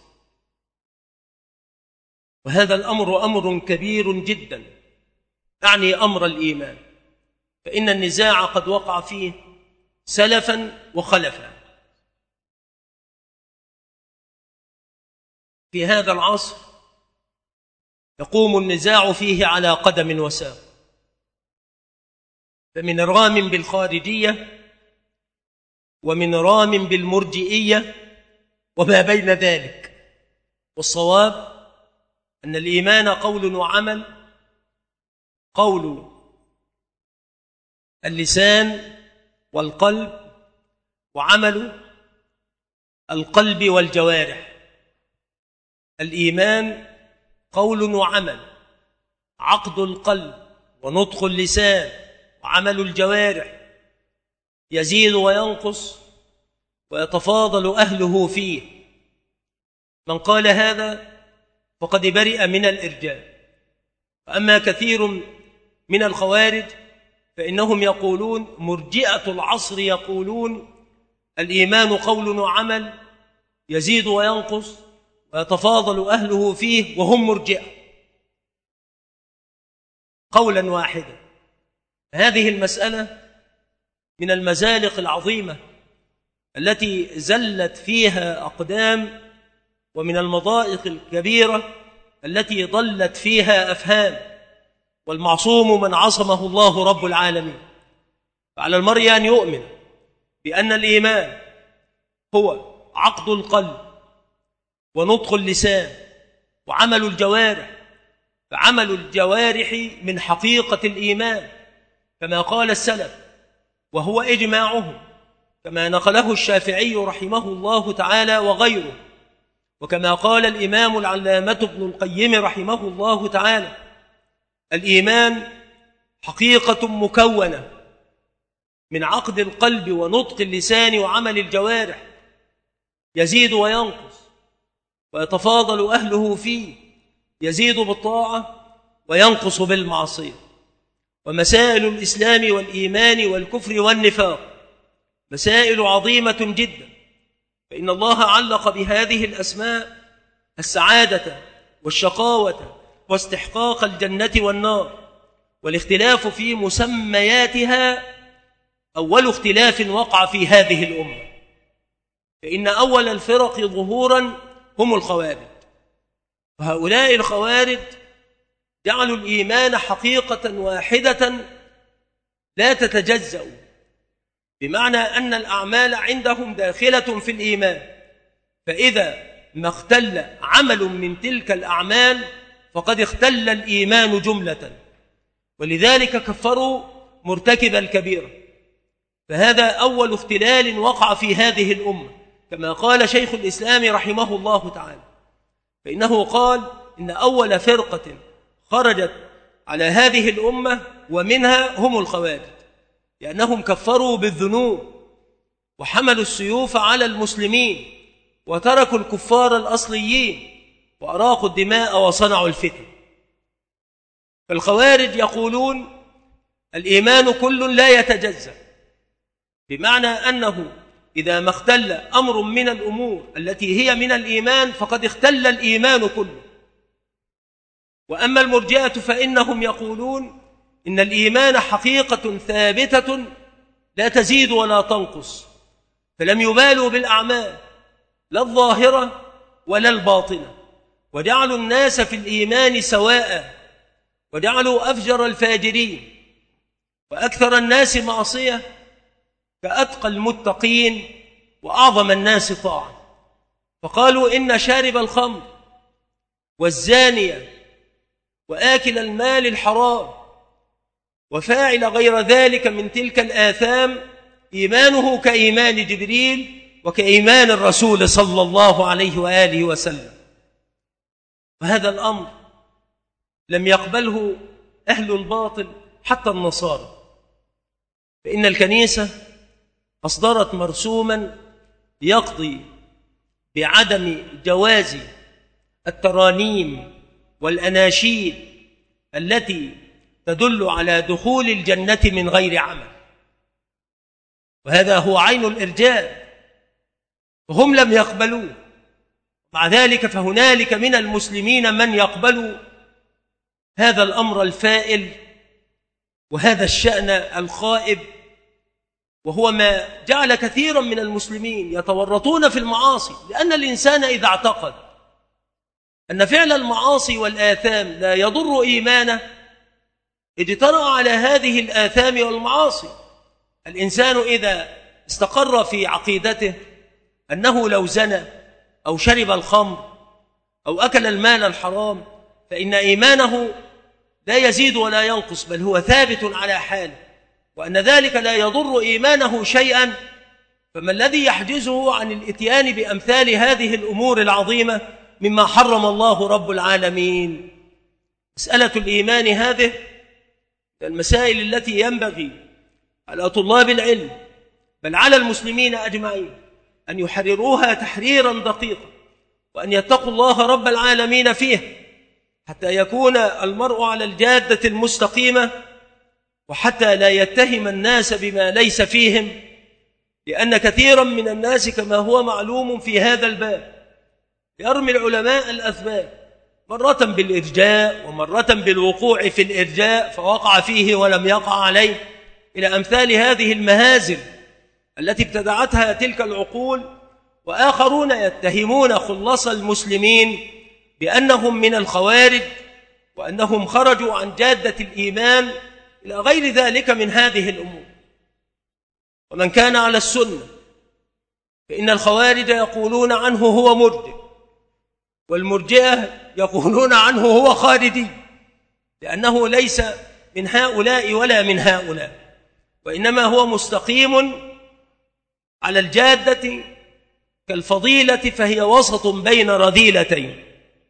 S1: وهذا الأمر أمر كبير جدا، أعني أمر الإيمان، فإن النزاع قد وقع فيه سلفا وخلفا. في هذا العصر يقوم النزاع فيه على قدم وساق، فمن رام بالخارجية ومن رام بالمرجئية وما بين ذلك. والصواب أن الإيمان قول وعمل، قول اللسان والقلب، وعمل القلب والجوارح. الإيمان قول وعمل، عقد القلب ونطق اللسان وعمل الجوارح، يزيد وينقص ويتفاضل أهله فيه. من قال هذا فقد برئ من الإرجاء. وأما كثير من الخوارج فإنهم يقولون، مرجئة العصر يقولون الإيمان قول وعمل، يزيد وينقص ويتفاضل أهله فيه، وهم مرجئة قولا واحدا. هذه المسألة من المزالق العظيمة التي زلت فيها أقدام، ومن المضائق الكبيرة التي ضلت فيها أفهام. والمعصوم من عصمه الله رب العالمين. فعلى المرء أن يؤمن بأن الإيمان هو عقد القلب ونطق اللسان وعمل الجوارح، فعمل الجوارح من حقيقة الإيمان كما قال السلف، وهو إجماعهم، كما نقله الشافعي رحمه الله تعالى وغيره، وكما قال الإمام العلامة ابن القيم رحمه الله تعالى: الإيمان حقيقة مكونة من عقد القلب ونطق اللسان وعمل الجوارح، يزيد وينقص ويتفاضل أهله فيه، يزيد بالطاعة وينقص بالمعصية. ومسائل الإسلام والإيمان والكفر والنفاق مسائل عظيمة جدا، فإن الله علق بهذه الأسماء السعادة والشقاوة واستحقاق الجنة والنار. والاختلاف في مسمياتها أول اختلاف وقع في هذه الأمة، فإن أول الفرق ظهورا هم الخوارج. وهؤلاء الخوارج جعلوا الإيمان حقيقة واحدة لا تتجزأ، بمعنى أن الأعمال عندهم داخلة في الإيمان، فإذا ما اختل عمل من تلك الأعمال فقد اختل الإيمان جملة. ولذلك كفروا مرتكب الكبيرة. فهذا أول اختلال وقع في هذه الأمة، كما قال شيخ الإسلام رحمه الله تعالى، فإنه قال إن أول فرقة خرجت على هذه الأمة ومنها هم الخوارج، لأنهم كفروا بالذنوب وحملوا السيوف على المسلمين وتركوا الكفار الأصليين وأراقوا الدماء وصنعوا الفتن. فالخوارج يقولون الإيمان كل لا يتجزأ، بمعنى أنه إذا ما اختل أمر من الأمور التي هي من الإيمان فقد اختل الإيمان كله. وأما المرجئة فإنهم يقولون إن الإيمان حقيقة ثابتة لا تزيد ولا تنقص، فلم يبالوا بالأعمال لا الظاهرة ولا الباطنة، وجعلوا الناس في الإيمان سواء، وجعلوا أفجر الفاجرين وأكثر الناس معصية كأتقى المتقين وأعظم الناس طاعة. فقالوا إن شارب الخمر والزانية وآكل المال الحرام وفاعل غير ذلك من تلك الآثام إيمانه كإيمان جبريل وكإيمان الرسول صلى الله عليه وآله وسلم. وهذا الأمر لم يقبله أهل الباطل حتى النصارى، فإن الكنيسة أصدرت مرسوما يقضي بعدم جواز الترانيم والأناشيد التي تدل على دخول الجنة من غير عمل، وهذا هو عين الإرجاء، وهم لم يقبلوه. مع ذلك فهنالك من المسلمين من يقبل هذا الأمر الفائل وهذا الشأن الخائب، وهو ما جعل كثيرا من المسلمين يتورطون في المعاصي، لأن الإنسان إذا اعتقد أن فعل المعاصي والآثام لا يضر إيمانه اجترأ على هذه الآثام والمعاصي. الإنسان إذا استقر في عقيدته أنه لو زنى أو شرب الخمر أو أكل المال الحرام فإن إيمانه لا يزيد ولا ينقص، بل هو ثابت على حاله، وأن ذلك لا يضر إيمانه شيئا، فما الذي يحجزه عن الإتيان بأمثال هذه الأمور العظيمة مما حرم الله رب العالمين؟ مسألة الإيمان هذه المسائل التي ينبغي على طلاب العلم بل على المسلمين أجمعين أن يحرروها تحريرا دقيقا، وأن يتقوا الله رب العالمين فيه حتى يكون المرء على الجادة المستقيمة، وحتى لا يتهم الناس بما ليس فيهم، لأن كثيرا من الناس كما هو معلوم في هذا الباب يرمي العلماء الأثبات مرة بالإرجاء ومرة بالوقوع في الإرجاء فوقع فيه ولم يقع عليه، إلى أمثال هذه المهازل التي ابتدعتها تلك العقول. وآخرون يتهمون خلص المسلمين بأنهم من الخوارج وأنهم خرجوا عن جادة الإيمان إلى غير ذلك من هذه الأمور. ومن كان على السنة فإن الخوارج يقولون عنه هو مرجئ، والمرجئة يقولون عنه هو خارجي، لأنه ليس من هؤلاء ولا من هؤلاء، وإنما هو مستقيم على الجادة كالفضيلة، فهي وسط بين رذيلتين.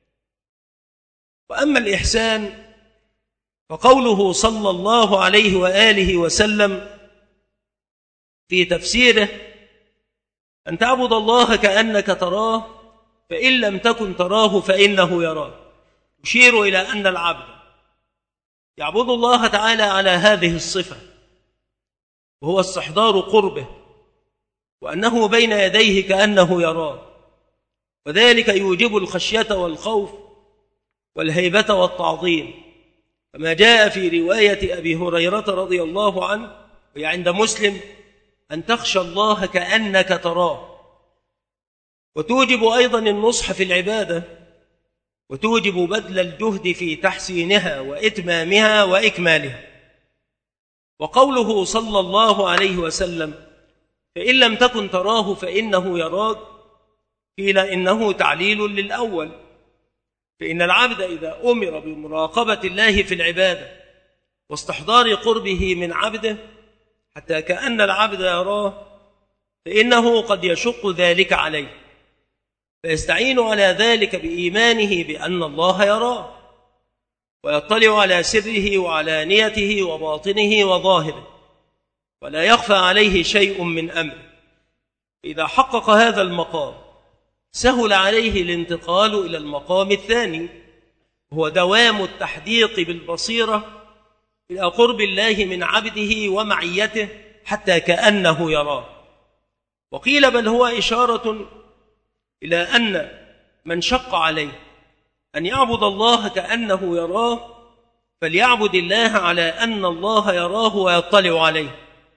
S1: وأما الإحسان فقوله صلى الله عليه وآله وسلم في تفسيره أن تعبد الله كأنك تراه فإن لم تكن تراه فإنه يراك، يشير إلى أن العبد يعبد الله تعالى على هذه الصفة، وهو استحضار قربه وأنه بين يديه كأنه يراه، وذلك يوجب الخشية والخوف والهيبة والتعظيم، كما جاء في رواية أبي هريرة رضي الله عنه وهي عند مسلم أن تخشى الله كأنك تراه. وتوجب أيضا النصح في العبادة، وتوجب بذل الجهد في تحسينها وإتمامها وإكمالها. وقوله صلى الله عليه وسلم فإن لم تكن تراه فإنه يراك، قيل إنه تعليل للأول، فإن العبد إذا أمر بمراقبة الله في العبادة واستحضار قربه من عبده حتى كأن العبد يراه، فإنه قد يشق ذلك عليه، فيستعين على ذلك بإيمانه بأن الله يراه ويطلع على سره وعلانيته وباطنه وظاهره، ولا يخفى عليه شيء من أمره. إذا حقق هذا المقام سهل عليه الانتقال إلى المقام الثاني، هو دوام التحديق بالبصيرة إلى قرب الله من عبده ومعيته حتى كأنه يراه. وقيل بل هو إشارة إلى أن من شق عليه أن يعبد الله كأنه يراه فليعبد الله على أن الله يراه ويطلع عليه،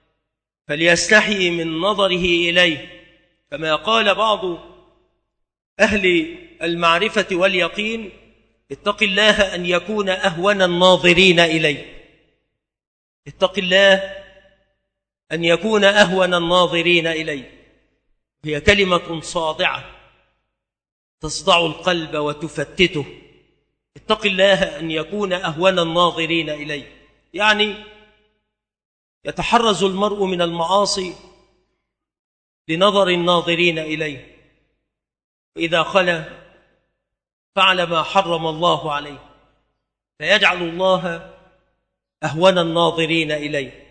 S1: فليستحي من نظره إليه، كما قال بعض أهل المعرفة واليقين: اتق الله أن يكون أهون الناظرين إليه. اتق الله أن يكون أهون الناظرين إليه، هي كلمة صادعة تصدع القلب وتفتته. اتق الله أن يكون أهون الناظرين إليه، يعني يتحرز المرء من المعاصي لنظر الناظرين إليه، وإذا خلا فعل ما حرم الله عليه، فيجعل الله أهون الناظرين إليه،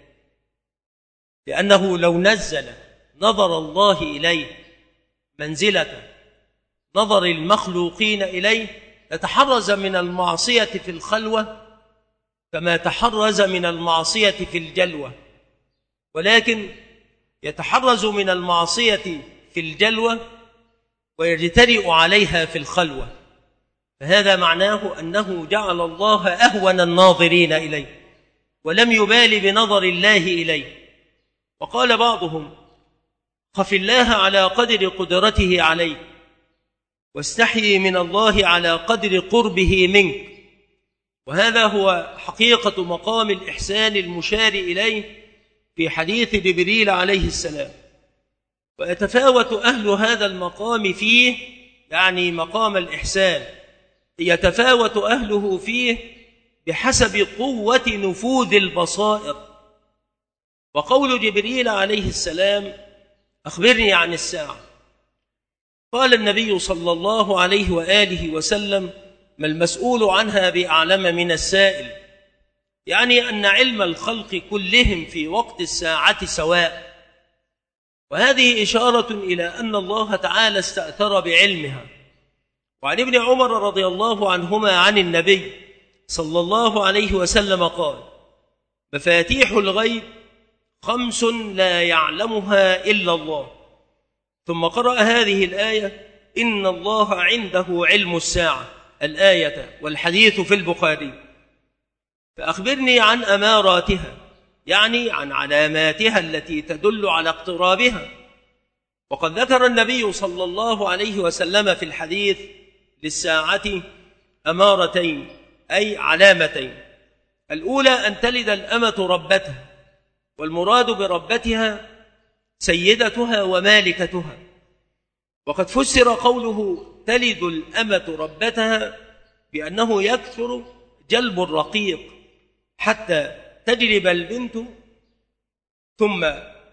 S1: لأنه لو نزل نظر الله إليه منزلة نظر المخلوقين إليه يتحرز من المعصية في الخلوة كما تحرز من المعصية في الجلوة، ولكن يتحرز من المعصية في الجلوة ويجترئ عليها في الخلوة، فهذا معناه أنه جعل الله أهون الناظرين إليه ولم يبال بنظر الله إليه. وقال بعضهم: خف الله على قدر قدرته عليك، واستحي من الله على قدر قربه منك. وهذا هو حقيقة مقام الإحسان المشار إليه في حديث جبريل عليه السلام. ويتفاوت أهل هذا المقام فيه، يعني مقام الإحسان يتفاوت أهله فيه بحسب قوة نفوذ البصائر. وقول جبريل عليه السلام: أخبرني عن الساعة، قال النبي صلى الله عليه وآله وسلم: ما المسؤول عنها بأعلم من السائل، يعني أن علم الخلق كلهم في وقت الساعة سواء. وهذه إشارة إلى أن الله تعالى استأثر بعلمها. وعن ابن عمر رضي الله عنهما عن النبي صلى الله عليه وسلم قال: مفاتيح الغيب 5 لا يعلمها إلا الله. ثم قرأ هذه الآية: إن الله عنده علم الساعة، الآية والحديث في البخاري. فأخبرني عن أماراتها، يعني عن علاماتها التي تدل على اقترابها. وقد ذكر النبي صلى الله عليه وسلم في الحديث للساعة أمارتين، أي علامتين. الأولى أن تلد الأمة ربتها، والمراد بربتها سيدتها ومالكتها. وقد فسر قوله تلد الأمة ربتها بأنه يكثر جلب الرقيق حتى تجلب البنت، ثم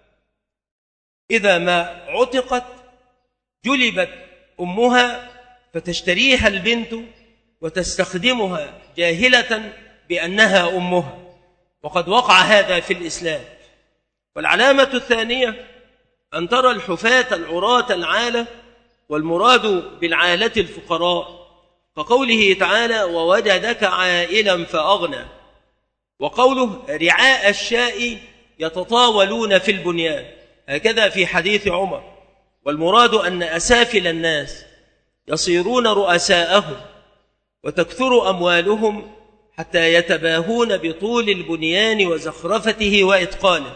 S1: إذا ما عتقت جلبت أمها فتشتريها البنت وتستخدمها جاهلة بأنها أمها، وقد وقع هذا في الإسلام. والعلامة الثانية أن ترى الحفاة العراة العالة، والمراد بالعالة الفقراء، كقوله تعالى: ووجدك عائلا فأغنى. وقوله: رعاء الشاء يتطاولون في البنيان، هكذا في حديث عمر. والمراد أن أسافل الناس يصيرون رؤساءهم وتكثر أموالهم حتى يتباهون بطول البنيان وزخرفته وإتقانه.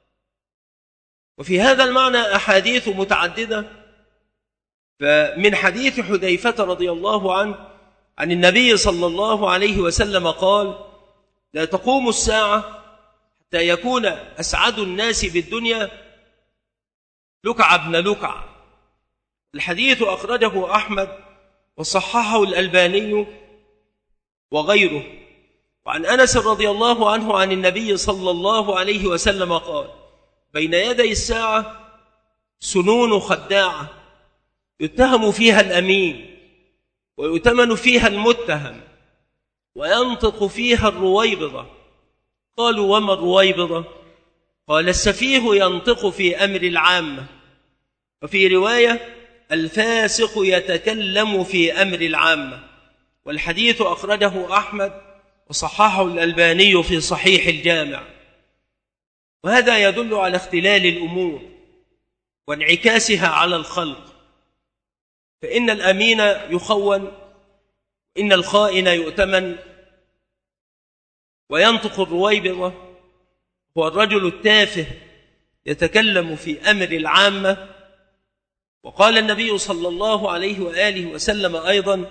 S1: وفي هذا المعنى أحاديث متعددة، فمن حديث حذيفة رضي الله عنه عن النبي صلى الله عليه وسلم قال: لا تقوم الساعة حتى يكون أسعد الناس بالدنيا لكع بن لكع. الحديث أخرجه أحمد وصححه الألباني وغيره. وعن أنس رضي الله عنه عن النبي صلى الله عليه وسلم قال: بين يدي الساعة سنون خداعة يتهم فيها الأمين ويؤتمن فيها المتهم وينطق فيها الرويبضة. قالوا: وما الرويبضة؟ قال: السفيه ينطق في أمر العامة. وفي رواية: الفاسق يتكلم في أمر العامة. والحديث أخرجه أحمد وصححه الألباني في صحيح الجامع. وهذا يدل على اختلال الأمور وانعكاسها على الخلق، فإن الأمين يخون، إن الخائن يؤتمن، وينطق الرويبضة هو الرجل التافه يتكلم في أمر العامة. وقال النبي صلى الله عليه وآله وسلم أيضا: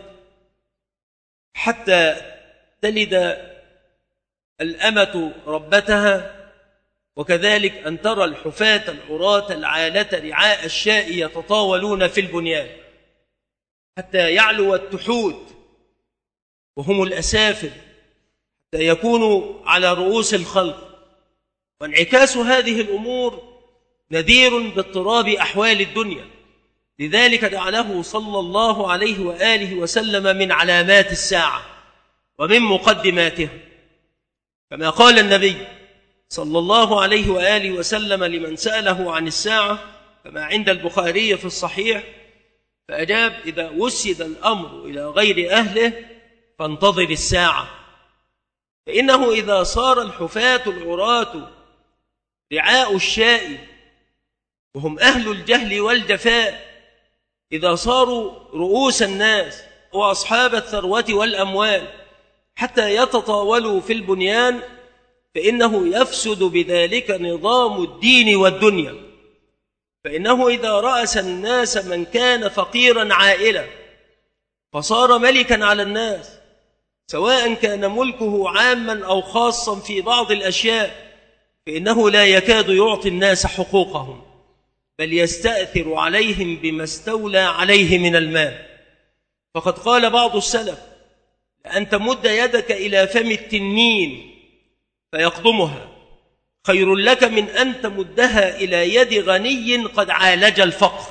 S1: حتى تلد الأمة ربتها، وكذلك أن ترى الحفاة العراة العالة رعاء الشاء يتطاولون في البنيان، حتى يعلو التحوت وهم الأسافل حتى يكونوا على رؤوس الخلق. وانعكاس هذه الأمور نذير باضطراب أحوال الدنيا، لذلك جعله صلى الله عليه وآله وسلم من علامات الساعة ومن مقدماتها، كما قال النبي صلى الله عليه وآله وسلم لمن سأله عن الساعة كما عند البخاري في الصحيح، فأجاب: إذا وسد الأمر إلى غير أهله فانتظر الساعة، فإنه إذا صار الحفاة العراة رعاء الشاء وهم أهل الجهل والجفاء، إذا صاروا رؤوس الناس وأصحاب الثروة والأموال حتى يتطاولوا في البنيان، فإنه يفسد بذلك نظام الدين والدنيا. فإنه إذا رأس الناس من كان فقيرا عائلا فصار ملكا على الناس، سواء كان ملكه عاما أو خاصا في بعض الأشياء، فإنه لا يكاد يعطي الناس حقوقهم، بل يستأثر عليهم بما استولى عليه من المال. فقد قال بعض السلف: لأن تمد يدك إلى فم التنين فيقضمها خير لك من أن تمدها إلى يد غني قد عالج الفقر.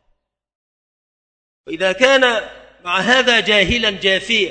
S1: وإذا كان مع هذا جاهلا جافيا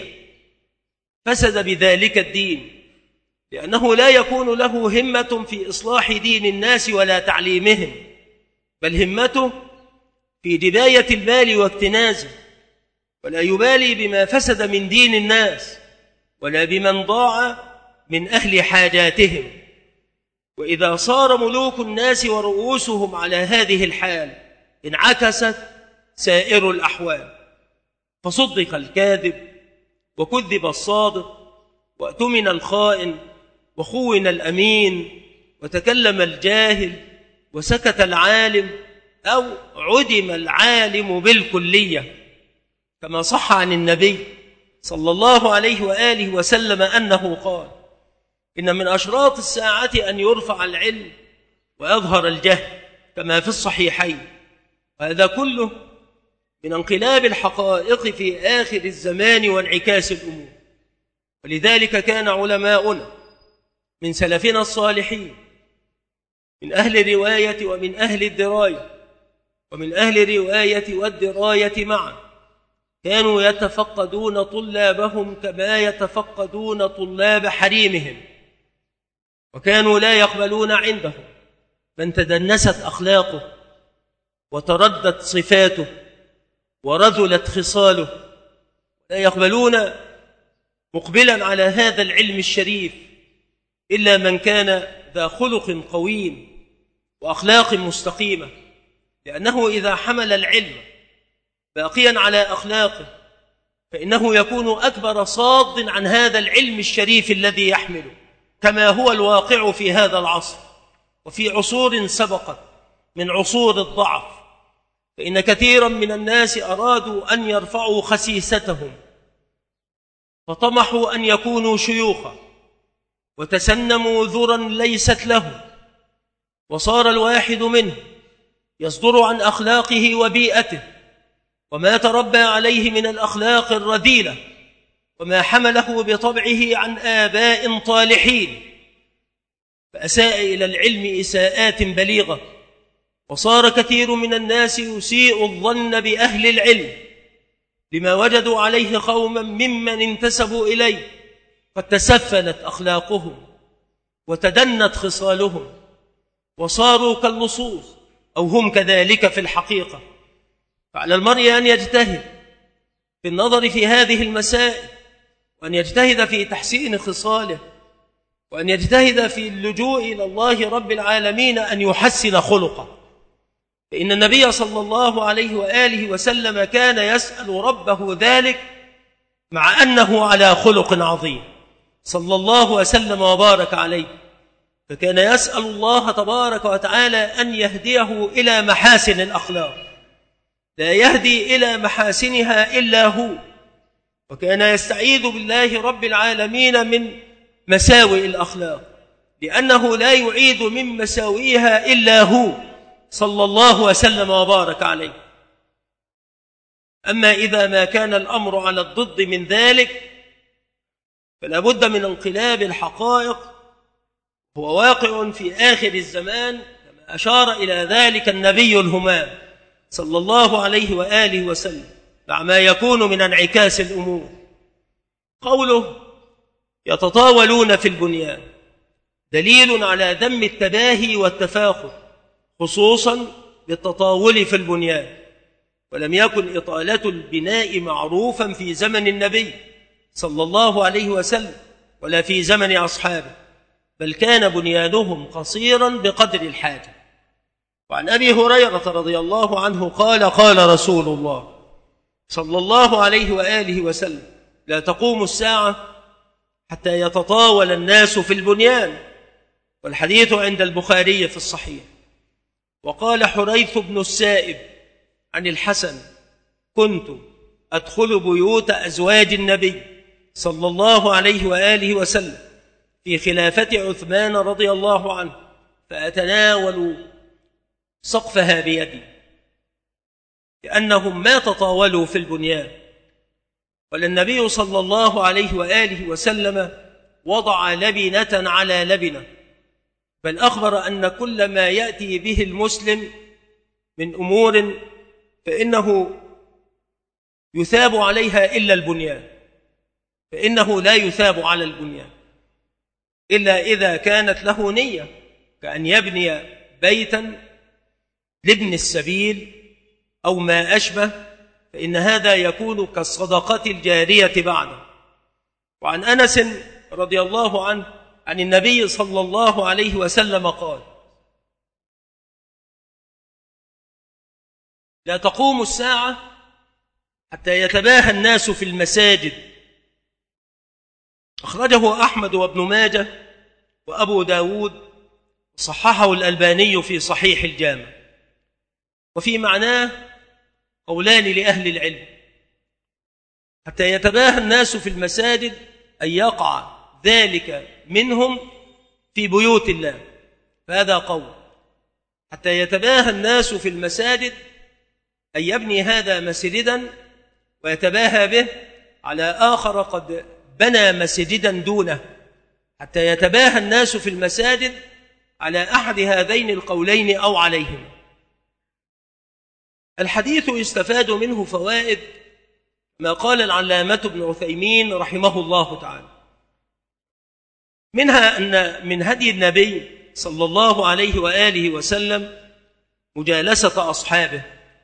S1: فسد بذلك الدين، لأنه لا يكون له همة في إصلاح دين الناس ولا تعليمهم، بل همته في جباية المال واكتنازه، ولا يبالي بما فسد من دين الناس ولا بمن ضاع من أهل حاجاتهم. وإذا صار ملوك الناس ورؤوسهم على هذه الحال انعكست سائر الأحوال، فصدق الكاذب وكذب الصادق وأتمن الخائن وخون الأمين وتكلم الجاهل وسكت العالم أو عدم العالم بالكلية، كما صح عن النبي صلى الله عليه وآله وسلم أنه قال: إن من أشراط الساعة أن يرفع العلم ويظهر الجهل، كما في الصحيحين. وهذا كله من انقلاب الحقائق في آخر الزمان وانعكاس الأمور. ولذلك كان علماؤنا من سلفنا الصالحين من أهل الرواية ومن أهل الدراية ومن أهل الرواية والدراية معا كانوا يتفقدون طلابهم كما يتفقدون طلاب حريمهم، وكانوا لا يقبلون عندهم من تدنست أخلاقه وتردت صفاته ورذلت خصاله، لا يقبلون مقبلا على هذا العلم الشريف إلا من كان ذا خلق قويم وأخلاق مستقيمة، لأنه إذا حمل العلم باقيا على أخلاقه فإنه يكون أكبر صاد عن هذا العلم الشريف الذي يحمله، كما هو الواقع في هذا العصر وفي عصور سبقت من عصور الضعف. فإن كثيرا من الناس أرادوا أن يرفعوا خسيستهم فطمحوا أن يكونوا شيوخا وتسنموا ذرا ليست لهم، وصار الواحد منهم يصدر عن أخلاقه وبيئته وما تربى عليه من الأخلاق الرذيلة، وما حمله بطبعه عن آباء طالحين، فأساء إلى العلم إساءات بليغة، وصار كثير من الناس يسيء الظن بأهل العلم لما وجدوا عليه قوما ممن انتسبوا إليه قد تسفلت أخلاقهم وتدنت خصالهم وصاروا كاللصوص أو هم كذلك في الحقيقة. فعلى المرء أن يجتهد في النظر في هذه المسائل، وأن يجتهد في تحسين خصاله، وأن يجتهد في اللجوء إلى الله رب العالمين أن يحسن خلقه. فإن النبي صلى الله عليه وآله وسلم كان يسأل ربه ذلك مع أنه على خلق عظيم صلى الله وسلم وبارك عليه، فكان يسأل الله تبارك وتعالى أن يهديه إلى محاسن الأخلاق، لا يهدي إلى محاسنها إلا هو، وكان يستعيذ بالله رب العالمين من مساوئ الأخلاق، لأنه لا يعيد من مساوئها إلا هو صلى الله وسلم وبارك عليه. أما إذا ما كان الأمر على الضد من ذلك فلا بد من انقلاب الحقائق، هو واقع في آخر الزمان كما أشار إلى ذلك النبي الهمام صلى الله عليه وآله وسلم مع ما يكون من انعكاس الأمور. قوله يتطاولون في البنيان دليل على ذم التباهي والتفاخر، خصوصا بالتطاول في البنيان، ولم يكن إطالة البناء معروفا في زمن النبي صلى الله عليه وسلم ولا في زمن أصحابه، بل كان بنيانهم قصيرا بقدر الحاجة. وعن أبي هريرة رضي الله عنه قال قال رسول الله صلى الله عليه وآله وسلم لا تقوم الساعة حتى يتطاول الناس في البنيان، والحديث عند البخاري في الصحيح. وقال حريث بن السائب عن الحسن كنت أدخل بيوت أزواج النبي صلى الله عليه وآله وسلم في خلافة عثمان رضي الله عنه فأتناول سقفها بيدي، لأنهم ما تطاولوا في البنيان، وللنبي صلى الله عليه وآله وسلم وضع لبنة على لبنة، بل أخبر أن كل ما يأتي به المسلم من أمور فإنه يثاب عليها إلا البنيان، فإنه لا يثاب على البنيان إلا إذا كانت له نية، كأن يبني بيتا لابن السبيل أو ما أشبه، فإن هذا يكون كالصدقة الجارية بعده. وعن أنس رضي الله عنه عن النبي صلى الله عليه وسلم قال لا تقوم الساعة حتى يتباهى الناس في المساجد. أخرجه أحمد وابن ماجه وأبو داود وصححه الألباني في صحيح الجامع. وفي معناه قولان لأهل العلم: حتى يتباهى الناس في المساجد أن يقع ذلك منهم في بيوت الله، فهذا قول. حتى يتباهى الناس في المساجد أن يبني هذا مسجدا ويتباهى به على آخر قد بنى مسجدا دونه، حتى يتباهى الناس في المساجد على أحد هذين القولين أو عليهما. الحديث يستفاد منه فوائد ما قال العلامة ابن عثيمين رحمه الله تعالى، منها أن من هدي النبي صلى الله عليه وآله وسلم مجالسة أصحابه،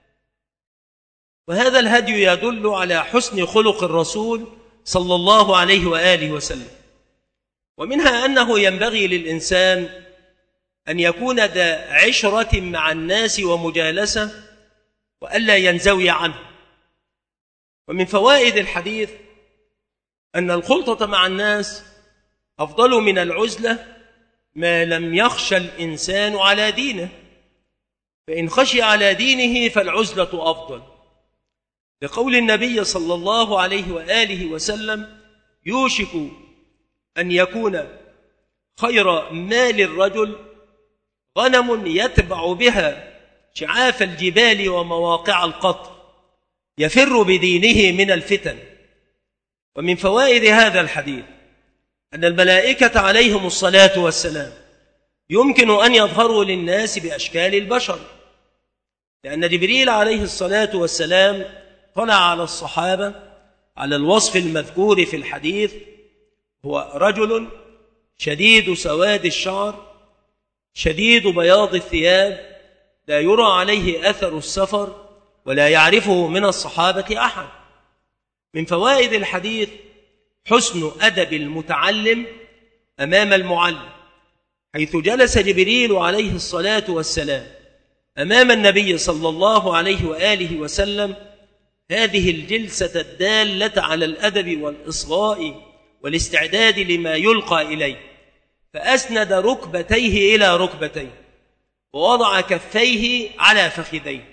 S1: وهذا الهدي يدل على حسن خلق الرسول صلى الله عليه وآله وسلم. ومنها أنه ينبغي للإنسان أن يكون ذا عشرة مع الناس ومجالسة وألا ينزوي عنه. ومن فوائد الحديث أن الخلطة مع الناس أفضل من العزلة ما لم يخشى الإنسان على دينه، فإن خشي على دينه فالعزلة أفضل، لقول النبي صلى الله عليه وآله وسلم يوشك أن يكون خير مال الرجل غنم يتبع بها شعاف الجبال ومواقع القطر يفر بدينه من الفتن. ومن فوائد هذا الحديث أن الملائكة عليهم الصلاة والسلام يمكن أن يظهروا للناس بأشكال البشر، لأن جبريل عليه الصلاة والسلام طلع على الصحابة على الوصف المذكور في الحديث: هو رجل شديد سواد الشعر شديد بياض الثياب لا يرى عليه أثر السفر ولا يعرفه من الصحابة أحد. من فوائد الحديث حسن أدب المتعلم أمام المعلم، حيث جلس جبريل عليه الصلاة والسلام أمام النبي صلى الله عليه وآله وسلم هذه الجلسة الدالة على الأدب والإصغاء والاستعداد لما يلقى إليه، فأسند ركبتيه إلى ركبتيه ووضع كفيه على فخذيه.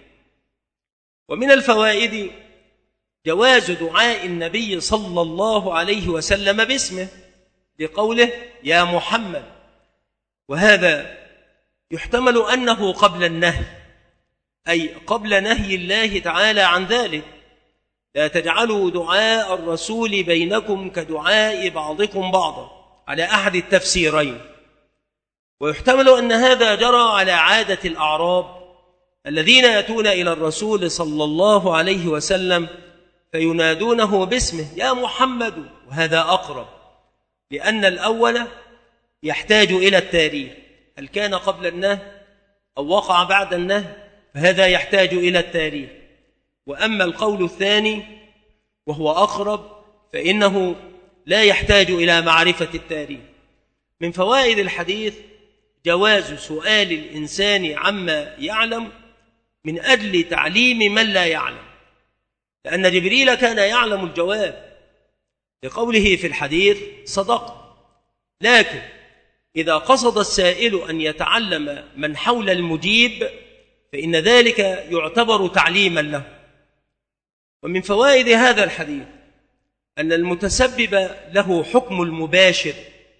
S1: ومن الفوائد جواز دعاء النبي صلى الله عليه وسلم باسمه لقوله: يا محمد، وهذا يحتمل أنه قبل النهي، أي قبل نهي الله تعالى عن ذلك: لا تجعلوا دعاء الرسول بينكم كدعاء بعضكم بعضا، على أحد التفسيرين. ويحتمل أن هذا جرى على عادة الأعراب الذين يأتون إلى الرسول صلى الله عليه وسلم فينادونه باسمه: يا محمد، وهذا أقرب، لأن الأول يحتاج إلى التاريخ، هل كان قبل النهي أو وقع بعد النهي، فهذا يحتاج إلى التاريخ. وأما القول الثاني وهو أقرب فإنه لا يحتاج إلى معرفة التاريخ. من فوائد الحديث جواز سؤال الإنسان عما يعلم من أجل تعليم من لا يعلم، لأن جبريل كان يعلم الجواب، لقوله في الحديث: صدق. لكن إذا قصد السائل أن يتعلم من حول المجيب فإن ذلك يعتبر تعليما له. ومن فوائد هذا الحديث أن المتسبب له حكم المباشر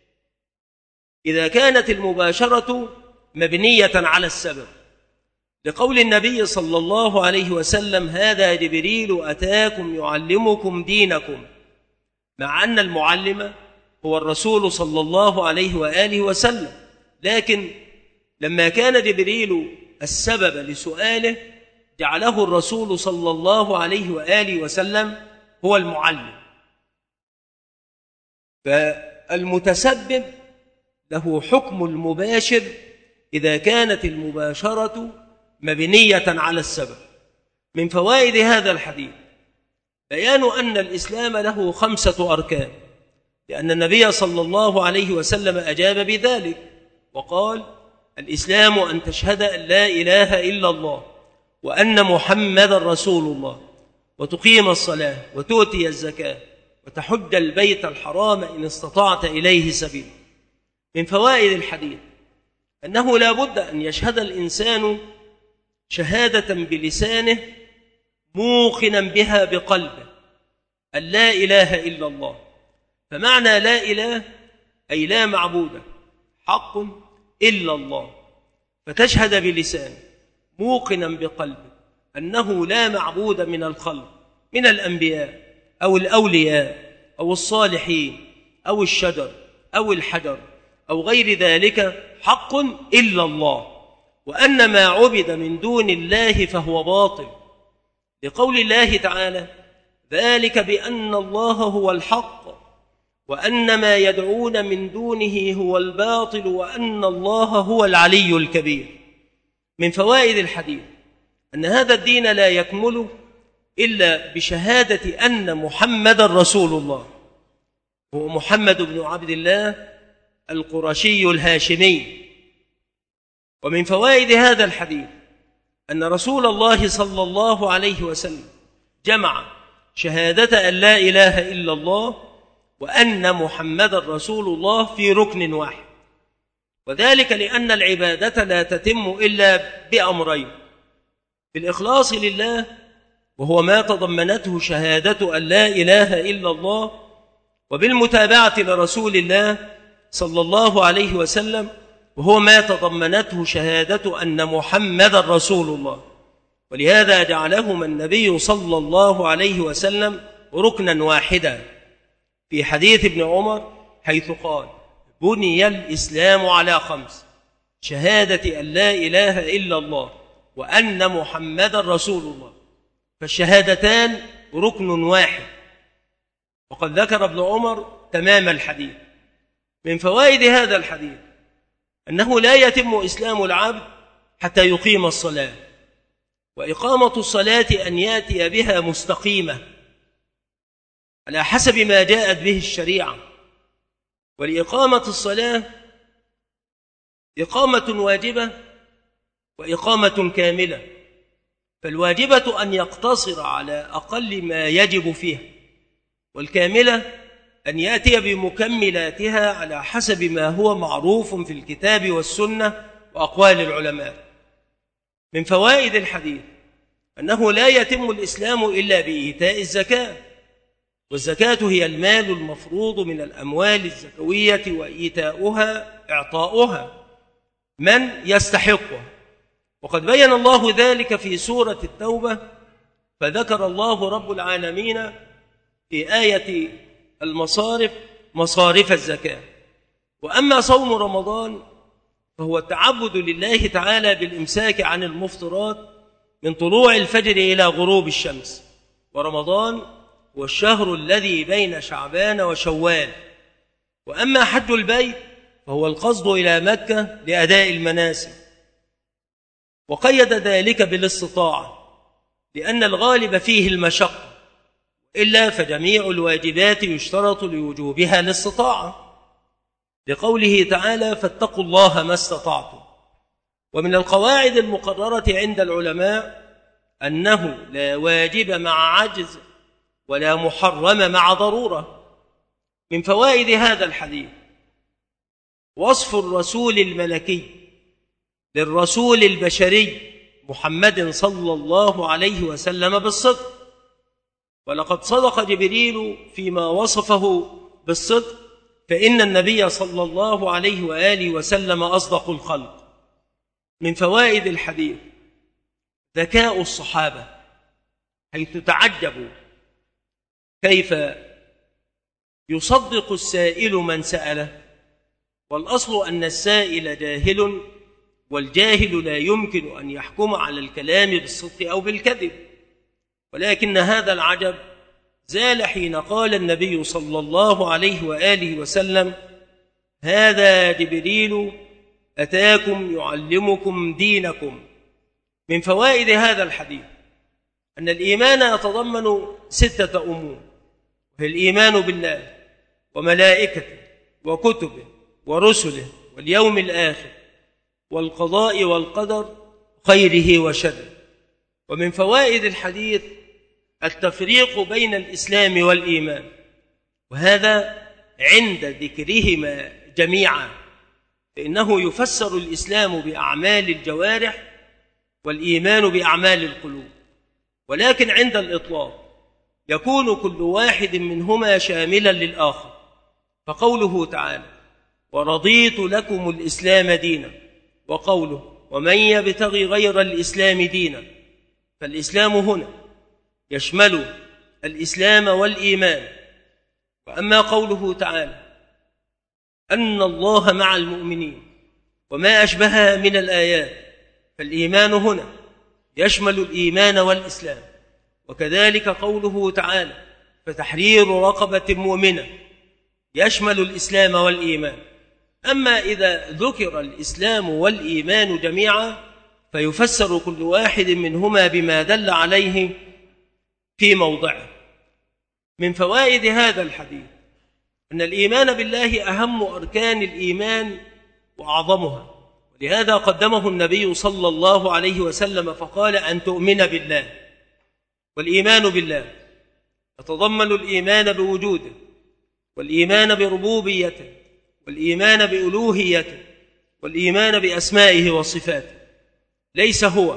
S1: إذا كانت المباشرة مبنية على السبب، لقول النبي صلى الله عليه وسلم: هذا جبريل أتاكم يعلمكم دينكم، مع أن المعلم هو الرسول صلى الله عليه وآله وسلم. لكن لما كان جبريل السبب لسؤاله جعله الرسول صلى الله عليه وآله وسلم هو المعلم. فالمتسبب له حكم المباشر إذا كانت المباشرة مبنية على السبب. من فوائد هذا الحديث بيان أن الإسلام له 5 أركان، لأن النبي صلى الله عليه وسلم أجاب بذلك وقال: الإسلام أن تشهد أن لا إله إلا الله وأن محمد رسول الله، وتقيم الصلاة وتؤتي الزكاة وتحج البيت الحرام إن استطعت إليه سبيلا. من فوائد الحديث أنه لا بد أن يشهد الإنسان شهادة بلسانه موقنا بها بقلبه أن لا إله إلا الله. فمعنى لا إله أي لا معبود حق إلا الله، فتشهد بلسانه موقنا بقلبه أنه لا معبود من الخلق من الأنبياء أو الأولياء أو الصالحين أو الشجر أو الحجر أو غير ذلك حق إلا الله، وأن ما عبد من دون الله فهو باطل، لقول الله تعالى: ذلك بأن الله هو الحق وأن ما يدعون من دونه هو الباطل وأن الله هو العلي الكبير. من فوائد الحديث أن هذا الدين لا يكمل إلا بشهادة أن محمد رسول الله، هو محمد بن عبد الله القرشي الهاشمي. ومن فوائد هذا الحديث أن رسول الله صلى الله عليه وسلم جمع شهادة أن لا إله إلا الله وأن محمد رسول الله في ركن واحد، وذلك لأن العبادة لا تتم إلا بأمرين: بالإخلاص لله وهو ما تضمنته شهادة أن لا إله إلا الله، وبالمتابعة لرسول الله صلى الله عليه وسلم وهو ما تضمنته شهادة أن محمد رسول الله. ولهذا جعلهما النبي صلى الله عليه وسلم ركنا واحدا، في حديث ابن عمر حيث قال: بني الإسلام على 5: شهادة أن لا إله إلا الله وأن محمدا رسول الله. فالشهادتان ركن واحد. وقد ذكر ابن عمر تمام الحديث. من فوائد هذا الحديث أنه لا يتم إسلام العبد حتى يقيم الصلاة، وإقامة الصلاة أن يأتي بها مستقيمة على حسب ما جاءت به الشريعة. ولإقامة الصلاة إقامة واجبة وإقامة كاملة. فالواجبة أن يقتصر على أقل ما يجب فيها، والكاملة أن يأتي بمكملاتها على حسب ما هو معروف في الكتاب والسنة وأقوال العلماء. من فوائد الحديث أنه لا يتم الإسلام إلا بإيتاء الزكاة، والزكاة هي المال المفروض من الأموال الزكوية، وإيتاؤها إعطاؤها من يستحقه. وقد بين الله ذلك في سورة التوبة، فذكر الله رب العالمين في آية المصارف مصارف الزكاة. وأما صوم رمضان فهو التعبد لله تعالى بالإمساك عن المفطرات من طلوع الفجر إلى غروب الشمس. ورمضان هو الشهر الذي بين شعبان وشوال. وأما حج البيت فهو القصد إلى مكة لأداء المناسك، وقيد ذلك بالاستطاعة لأن الغالب فيه المشقة، إلا فجميع الواجبات يشترط لوجوبها الاستطاعة، لقوله تعالى: فاتقوا الله ما استطعتم. ومن القواعد المقررة عند العلماء أنه لا واجب مع عجز ولا محرم مع ضرورة. من فوائد هذا الحديث وصف الرسول الملكي للرسول البشري محمد صلى الله عليه وسلم بالصدق. ولقد صدق جبريل فيما وصفه بالصدق، فإن النبي صلى الله عليه وآله وسلم أصدق الخلق. من فوائد الحديث ذكاء الصحابة، حيث تعجبوا كيف يصدق السائل من سأله، والأصل أن السائل جاهل، والجاهل لا يمكن أن يحكم على الكلام بالصدق أو بالكذب. ولكن هذا العجب زال حين قال النبي صلى الله عليه وآله وسلم: هذا جبريل أتاكم يعلمكم دينكم. من فوائد هذا الحديث أن الإيمان يتضمن 6 أمور، وهي الإيمان بالله وملائكته وكتبه ورسله واليوم الآخر والقضاء والقدر خيره وشره. ومن فوائد الحديث التفريق بين الإسلام والإيمان، وهذا عند ذكرهما جميعا، فإنه يفسر الإسلام بأعمال الجوارح والإيمان بأعمال القلوب. ولكن عند الإطلاق يكون كل واحد منهما شاملا للآخر. فقوله تعالى: ورضيت لكم الإسلام دينا، وقوله: ومن يبتغي غير الإسلام دينا. فالإسلام هنا يشمل الإسلام والإيمان. وأما قوله تعالى: أن الله مع المؤمنين وما أشبهها من الآيات، فالإيمان هنا يشمل الإيمان والإسلام. وكذلك قوله تعالى: فتحرير رقبة مؤمنة يشمل الإسلام والإيمان. أما إذا ذكر الإسلام والإيمان جميعا فيفسر كل واحد منهما بما دل عليه في موضعه. من فوائد هذا الحديث أن الإيمان بالله أهم أركان الإيمان وأعظمها، ولهذا قدمه النبي صلى الله عليه وسلم فقال: أن تؤمن بالله. والإيمان بالله يتضمن الإيمان بوجوده، والإيمان بربوبيته، والإيمان بألوهيته، والإيمان بأسمائه وصفاته. ليس هو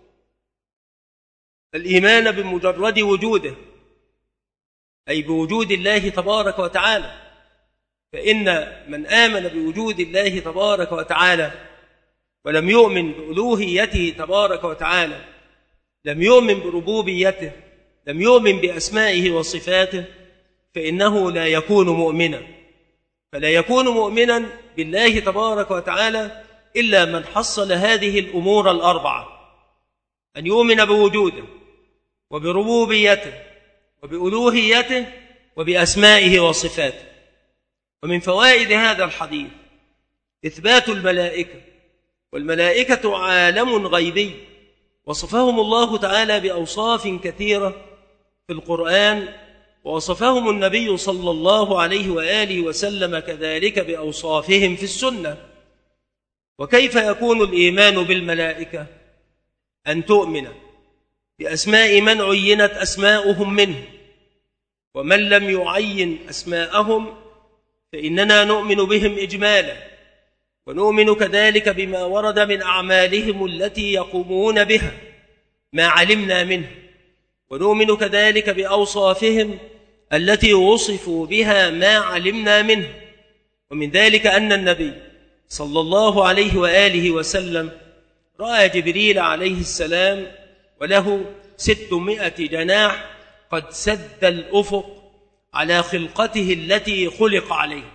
S1: الإيمان بمجرد وجوده، أي بوجود الله تبارك وتعالى، فإن من آمن بوجود الله تبارك وتعالى ولم يؤمن بألوهيته تبارك وتعالى، لم يؤمن بربوبيته، لم يؤمن بأسمائه وصفاته، فإنه لا يكون مؤمنا. فلا يكون مؤمنا بالله تبارك وتعالى إلا من حصل هذه الأمور الأربعة: أن يؤمن بوجوده وبربوبيته وبألوهيته وبأسمائه وصفاته. ومن فوائد هذا الحديث إثبات الملائكة، والملائكة عالم غيبي وصفهم الله تعالى بأوصاف كثيرة في القرآن، ووصفهم النبي صلى الله عليه وآله وسلم كذلك بأوصافهم في السنة. وكيف يكون الإيمان بالملائكة؟ أن تؤمن بأسماء من عينت أسماؤهم منه، ومن لم يعين أسماءهم فإننا نؤمن بهم إجمالا، ونؤمن كذلك بما ورد من أعمالهم التي يقومون بها ما علمنا منه، ونؤمن كذلك بأوصافهم التي وصفوا بها ما علمنا منه. ومن ذلك أن النبي صلى الله عليه وآله وسلم رأى جبريل عليه السلام وله 600 جناح قد سد الأفق على خلقته التي خلق عليه.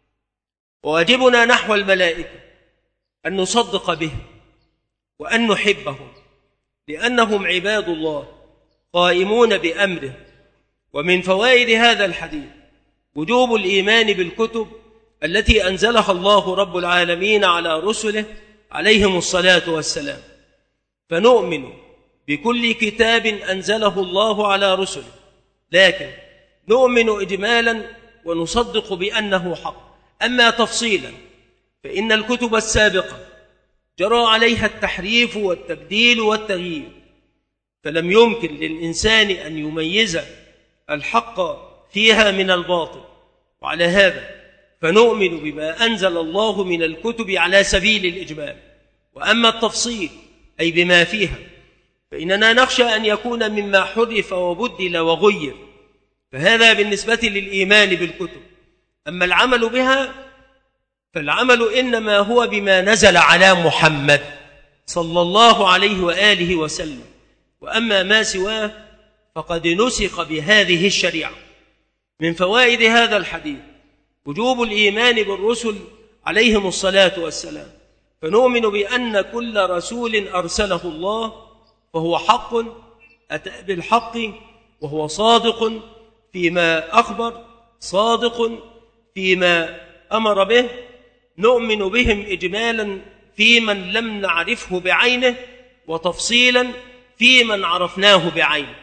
S1: وواجبنا نحو الملائكة أن نصدق به وأن نحبهم، لأنهم عباد الله قائمون بأمره. ومن فوائد هذا الحديث وجوب الإيمان بالكتب التي أنزلها الله رب العالمين على رسله عليهم الصلاة والسلام، فنؤمن بكل كتاب أنزله الله على رسله، لكن نؤمن إجمالا ونصدق بأنه حق. أما تفصيلا فإن الكتب السابقة جرى عليها التحريف والتبديل والتغيير، فلم يمكن للإنسان أن يميز الحق فيها من الباطل. وعلى هذا فنؤمن بما أنزل الله من الكتب على سبيل الإجمال. وأما التفصيل أي بما فيها فإننا نخشى أن يكون مما حرف وبدل وغير، فهذا بالنسبة للإيمان بالكتب. أما العمل بها فالعمل إنما هو بما نزل على محمد صلى الله عليه وآله وسلم، وأما ما سواه فقد نسخ بهذه الشريعة. من فوائد هذا الحديث وجوب الإيمان بالرسل عليهم الصلاة والسلام، فنؤمن بأن كل رسول أرسله الله فهو حق أتى بالحق، وهو صادق فيما أخبر، صادق فيما أمر به. نؤمن بهم إجمالا في من لم نعرفه بعينه، وتفصيلا في من عرفناه بعينه.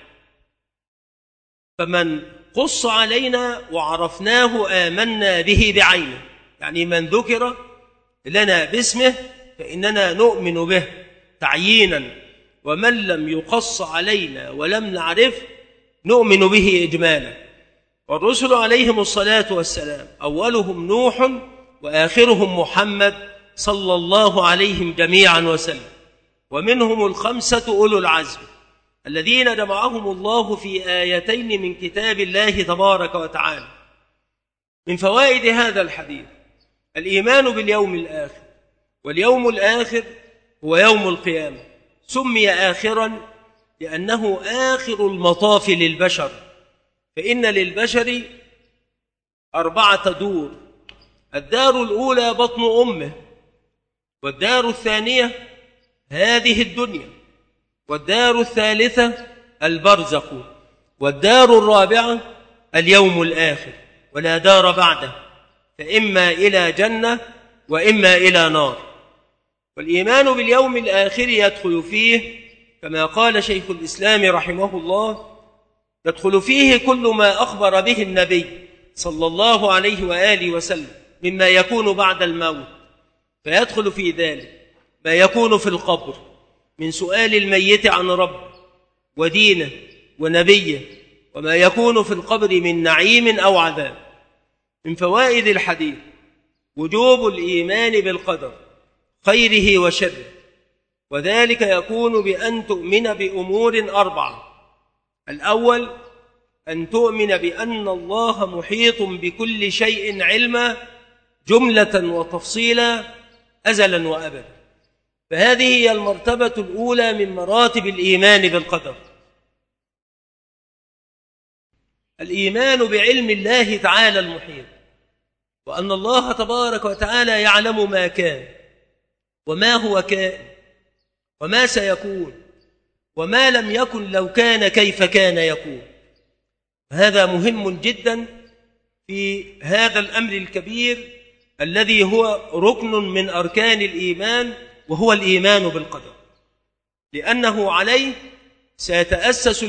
S1: فمن قص علينا وعرفناه آمنا به بعينه، يعني من ذكر لنا باسمه فإننا نؤمن به تعيينا، ومن لم يقص علينا ولم نعرفه نؤمن به إجمالا. والرسل عليهم الصلاة والسلام أولهم نوح وآخرهم محمد صلى الله عليهم جميعا وسلم، ومنهم 5 أولو العزم الذين جمعهم الله في آيتين من كتاب الله تبارك وتعالى. من فوائد هذا الحديث الإيمان باليوم الآخر، واليوم الآخر هو يوم القيامة، سمي آخرا لأنه آخر المطاف للبشر، فإن للبشر 4 دور: الدار الأولى بطن أمه، والدار الثانية هذه الدنيا، والدار الثالثة البرزخ، والدار الرابعة اليوم الآخر، ولا دار بعده، فإما إلى جنة وإما إلى نار. والإيمان باليوم الآخر يدخل فيه كما قال شيخ الإسلام رحمه الله: يدخل فيه كل ما أخبر به النبي صلى الله عليه وآله وسلم مما يكون بعد الموت، فيدخل في ذلك ما يكون في القبر من سؤال الميت عن ربه ودينه ونبيه، وما يكون في القبر من نعيم أو عذاب. من فوائد الحديث وجوب الإيمان بالقدر خيره وشره، وذلك يكون بأن تؤمن بأمور 4: الأول أن تؤمن بأن الله محيط بكل شيء علما جملة وتفصيلا أزلا وأبدا، فهذه هي المرتبة الأولى من مراتب الإيمان بالقدر. الإيمان بعلم الله تعالى المحيط، وأن الله تبارك وتعالى يعلم ما كان وما هو كائن وما سيكون وما لم يكن لو كان كيف كان يكون. هذا مهم جدا في هذا الأمر الكبير الذي هو ركن من أركان الإيمان، وهو الإيمان بالقدر، لأنه عليه ستتأسس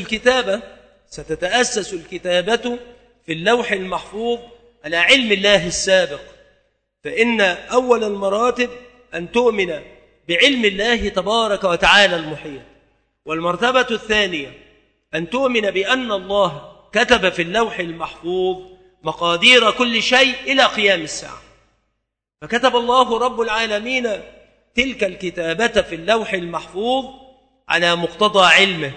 S1: الكتابة في اللوح المحفوظ على علم الله السابق. فإن أول المراتب أن تؤمن بعلم الله تبارك وتعالى المحيط، والمرتبة الثانية أن تؤمن بأن الله كتب في اللوح المحفوظ مقادير كل شيء إلى قيام الساعة، فكتب الله رب العالمين تلك الكتابة في اللوح المحفوظ على مقتضى علمه.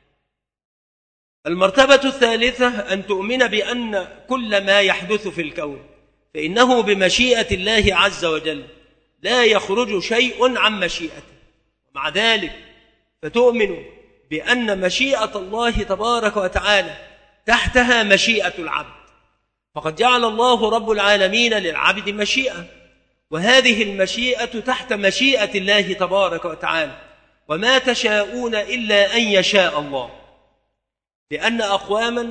S1: المرتبة الثالثة أن تؤمن بأن كل ما يحدث في الكون فإنه بمشيئة الله عز وجل، لا يخرج شيء عن مشيئته. ومع ذلك فتؤمن بأن مشيئة الله تبارك وتعالى تحتها مشيئة العبد، فقد جعل الله رب العالمين للعبد مشيئة، وهذه المشيئة تحت مشيئة الله تبارك وتعالى، وما تشاءون إلا أن يشاء الله. لأن أقواما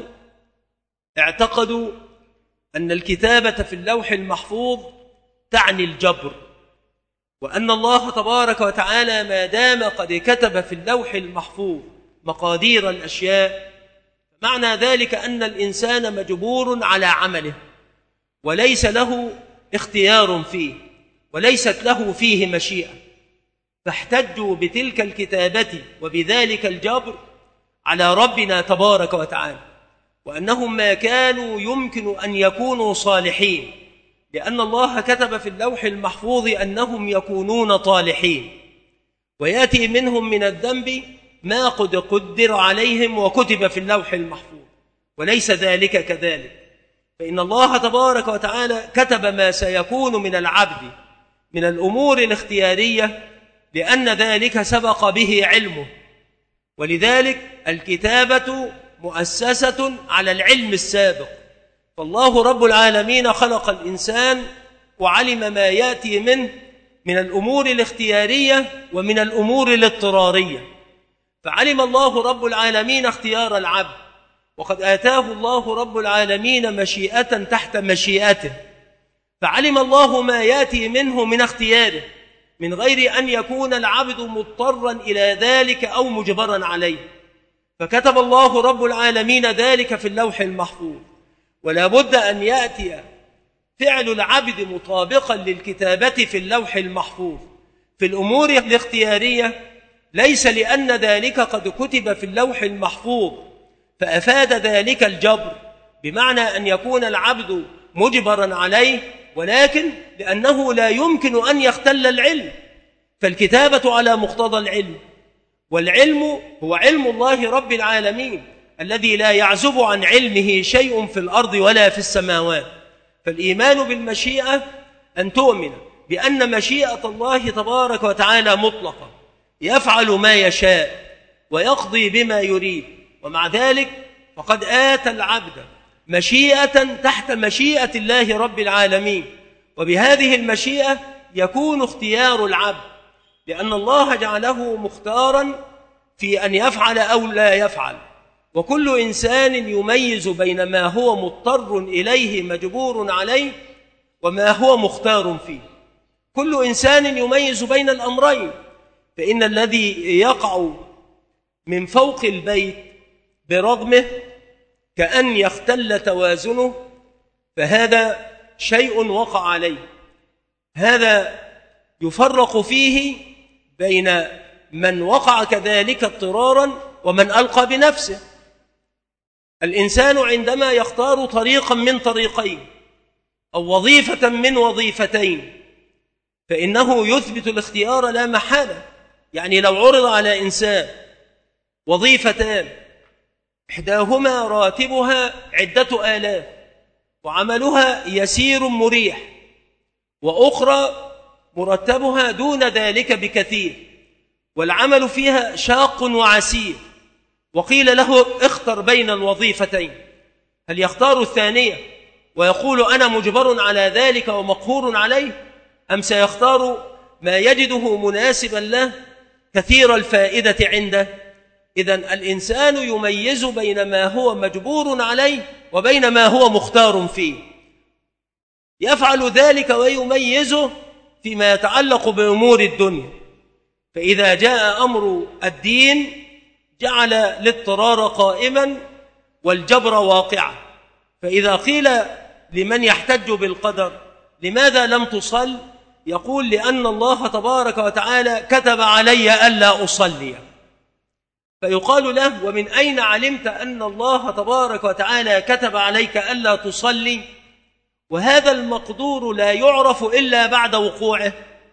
S1: اعتقدوا أن الكتابة في اللوح المحفوظ تعني الجبر، وأن الله تبارك وتعالى ما دام قد كتب في اللوح المحفوظ مقادير الأشياء، معنى ذلك أن الإنسان مجبور على عمله وليس له اختيار فيه، وليست له فيه مشيئة. فاحتجوا بتلك الكتابة وبذلك الجبر على ربنا تبارك وتعالى، وأنهم ما كانوا يمكن أن يكونوا صالحين، لأن الله كتب في اللوح المحفوظ أنهم يكونون طالحين، ويأتي منهم من الذنب ما قد قدر عليهم وكتب في اللوح المحفوظ، وليس ذلك كذلك. فإن الله تبارك وتعالى كتب ما سيكون من العبد من الأمور الاختيارية، لأن ذلك سبق به علمه، ولذلك الكتابة مؤسسة على العلم السابق. فالله رب العالمين خلق الإنسان وعلم ما يأتي منه من الأمور الاختيارية ومن الأمور الاضطرارية، فعلم الله رب العالمين اختيار العبد، وقد آتاه الله رب العالمين مشيئة تحت مشيئته، فعلم الله ما يأتي منه من اختياره من غير أن يكون العبد مضطرا إلى ذلك أو مجبرا عليه، فكتب الله رب العالمين ذلك في اللوح المحفوظ. ولا بد أن يأتي فعل العبد مطابقا للكتابة في اللوح المحفوظ في الأمور الاختيارية، ليس لأن ذلك قد كتب في اللوح المحفوظ فأفاد ذلك الجبر بمعنى أن يكون العبد مجبرا عليه، ولكن لأنه لا يمكن أن يختل العلم، فالكتابة على مقتضى العلم، والعلم هو علم الله رب العالمين الذي لا يعزب عن علمه شيء في الأرض ولا في السماوات. فالإيمان بالمشيئة أن تؤمن بأن مشيئة الله تبارك وتعالى مطلقة، يفعل ما يشاء ويقضي بما يريد، ومع ذلك فقد آتى العبد مشيئة تحت مشيئة الله رب العالمين، وبهذه المشيئة يكون اختيار العبد، لأن الله جعله مختارا في أن يفعل أو لا يفعل. وكل إنسان يميز بين ما هو مضطر إليه مجبور عليه وما هو مختار فيه، كل إنسان يميز بين الأمرين. فإن الذي يقع من فوق البيت برغمه كأن يختل توازنه فهذا شيء وقع عليه، هذا يفرق فيه بين من وقع كذلك اضطرارا ومن ألقى بنفسه. الإنسان عندما يختار طريقا من طريقين أو وظيفة من وظيفتين فإنه يثبت الاختيار لا محالة. يعني لو عرض على إنسان وظيفتان إحداهما راتبها عدة آلاف وعملها يسير مريح، وأخرى مرتبها دون ذلك بكثير والعمل فيها شاق وعسير، وقيل له اختر بين الوظيفتين، هل يختار الثانية ويقول أنا مجبر على ذلك ومقهور عليه، أم سيختار ما يجده مناسبا له كثير الفائدة عنده؟ إذن الإنسان يميز بين ما هو مجبور عليه وبين ما هو مختار فيه، يفعل ذلك ويميزه فيما يتعلق بأمور الدنيا. فإذا جاء أمر الدين جعل الاضطرار قائما والجبر واقعا. فإذا قيل لمن يحتج بالقدر لماذا لم تصل، يقول لأن الله تبارك وتعالى كتب علي ألا أصلي. فيقال له ومن أين علمت أن الله تبارك وتعالى كتب عليك ألا تصلي وهذا المقدور لا يعرف إلا بعد وقوعه؟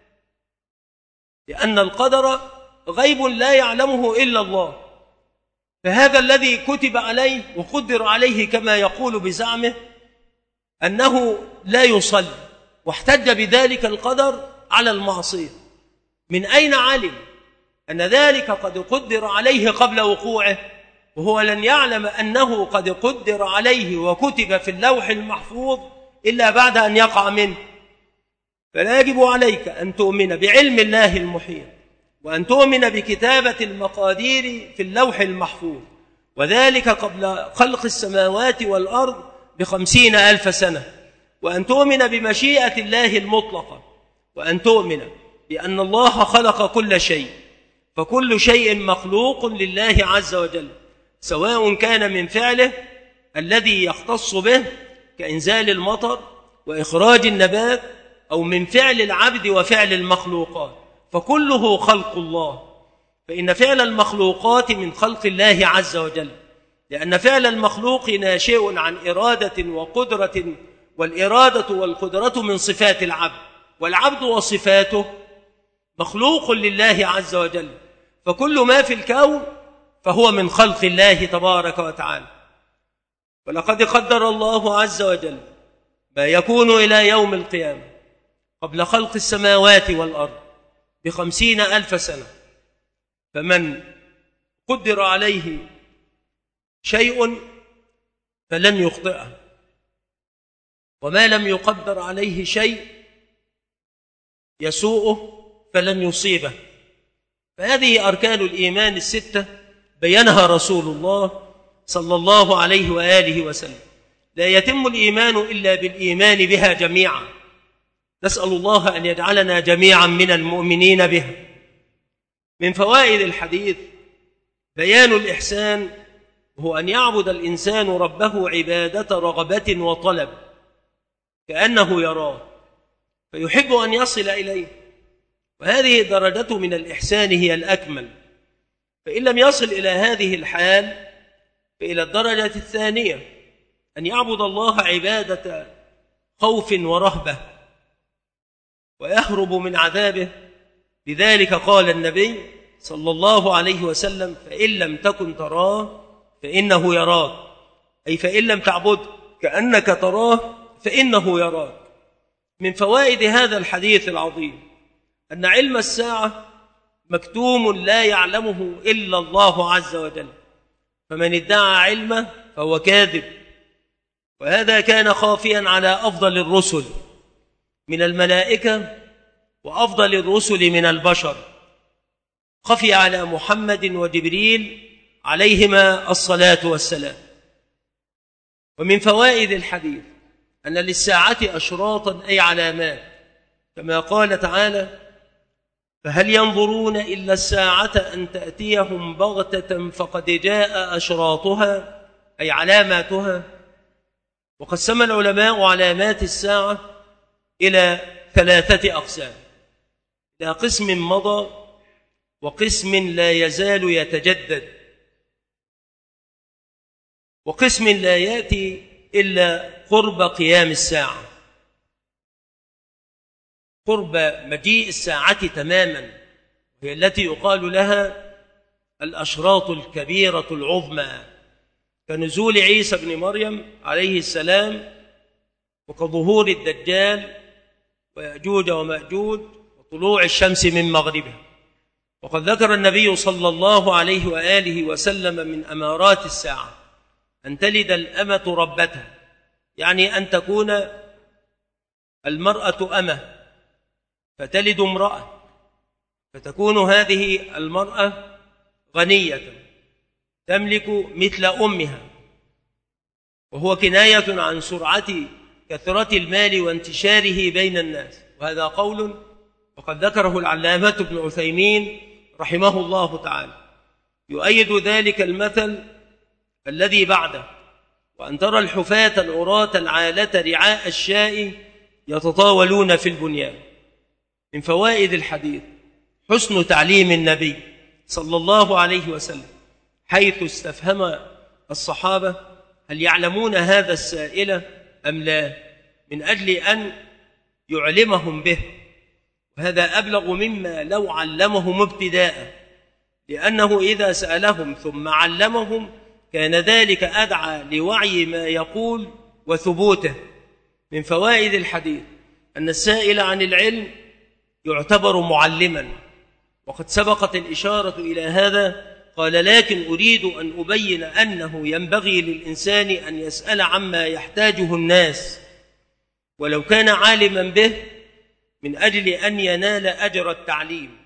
S1: لأن القدر غيب لا يعلمه إلا الله. فهذا الذي كتب عليه وقدر عليه كما يقول بزعمه أنه لا يصلي، واحتج بذلك القدر على المعصية، من أين علم أن ذلك قد قدر عليه قبل وقوعه، وهو لن يعلم أنه قد قدر عليه وكتب في اللوح المحفوظ إلا بعد أن يقع منه؟ فلا يجب عليك أن تؤمن بعلم الله المحيط، وأن تؤمن بكتابة المقادير في اللوح المحفوظ، وذلك قبل خلق السماوات والأرض ب50,000 سنة، وأن تؤمن بمشيئة الله المطلقة، وأن تؤمن بأن الله خلق كل شيء، فكل شيء مخلوق لله عز وجل، سواء كان من فعله الذي يختص به كإنزال المطر وإخراج النبات، أو من فعل العبد وفعل المخلوقات، فكله خلق الله. فإن فعل المخلوقات من خلق الله عز وجل، لأن فعل المخلوق ناشئ عن إرادة وقدرة، والإرادة والقدرة من صفات العبد، والعبد وصفاته مخلوق لله عز وجل. فكل ما في الكون فهو من خلق الله تبارك وتعالى. ولقد قدر الله عز وجل ما يكون إلى يوم القيامة قبل خلق السماوات والأرض ب50,000 سنة، فمن قدر عليه شيء فلن يخطئه، وما لم يقدر عليه شيء يسوءه فلن يصيبه. فهذه أركان الإيمان الستة بينها رسول الله صلى الله عليه وآله وسلم. لا يتم الإيمان إلا بالإيمان بها جميعا. نسأل الله أن يجعلنا جميعا من المؤمنين بها. من فوائد الحديث بيان الإحسان، هو أن يعبد الإنسان ربه عبادة رغبة وطلب كأنه يراه فيحب أن يصل إليه، وهذه الدرجة من الإحسان هي الأكمل. فإن لم يصل إلى هذه الحال فإلى الدرجة الثانية أن يعبد الله عبادة خوف ورهبة ويهرب من عذابه. لذلك قال النبي صلى الله عليه وسلم فإن لم تكن تراه فإنه يراك، أي فإن لم تعبد كأنك تراه فإنه يراك. من فوائد هذا الحديث العظيم أن علم الساعة مكتوم لا يعلمه إلا الله عز وجل، فمن ادعى علمه فهو كاذب. وهذا كان خافيا على أفضل الرسل من الملائكة وأفضل الرسل من البشر، خفي على محمد وجبريل عليهما الصلاة والسلام. ومن فوائد الحديث أن للساعة أشراطا أي علامات، كما قال تعالى فهل ينظرون إلا الساعة أن تأتيهم بغتة فقد جاء أشراطها أي علاماتها. وقسم العلماء علامات الساعة إلى 3 أقسام: إلى قسم مضى، وقسم لا يزال يتجدد، وقسم لا يأتي إلا قرب قيام الساعة، قرب مجيء الساعة تماما، هي التي يقال لها الأشراط الكبيرة العظمى، كنزول عيسى بن مريم عليه السلام، وكظهور الدجال ويأجوج ومأجوج، وطلوع الشمس من مغربها. وقد ذكر النبي صلى الله عليه وآله وسلم من أمارات الساعة أن تلد الأمة ربتها، يعني أن تكون المرأة أمة فتلد امرأة، فتكون هذه المرأة غنية تملك مثل أمها، وهو كناية عن سرعة كثرة المال وانتشاره بين الناس. وهذا قول وقد ذكره العلامة ابن عثيمين رحمه الله تعالى، يؤيد ذلك المثل الذي بعده: وأن ترى الحفاة العراة العالة رعاء الشاء يتطاولون في البنيان. من فوائد الحديث حسن تعليم النبي صلى الله عليه وسلم، حيث استفهم الصحابة هل يعلمون هذا السائل أم لا، من أجل أن يعلمهم به. وهذا أبلغ مما لو علمهم ابتداء، لأنه إذا سألهم ثم علمهم كان ذلك أدعى لوعي ما يقول وثبوته. من فوائد الحديث أن السائل عن العلم يعتبر معلما، وقد سبقت الإشارة إلى هذا. قال: لكن أريد أن أبين أنه ينبغي للإنسان أن يسأل عما يحتاجه الناس ولو كان عالما به، من أجل أن ينال أجر التعليم.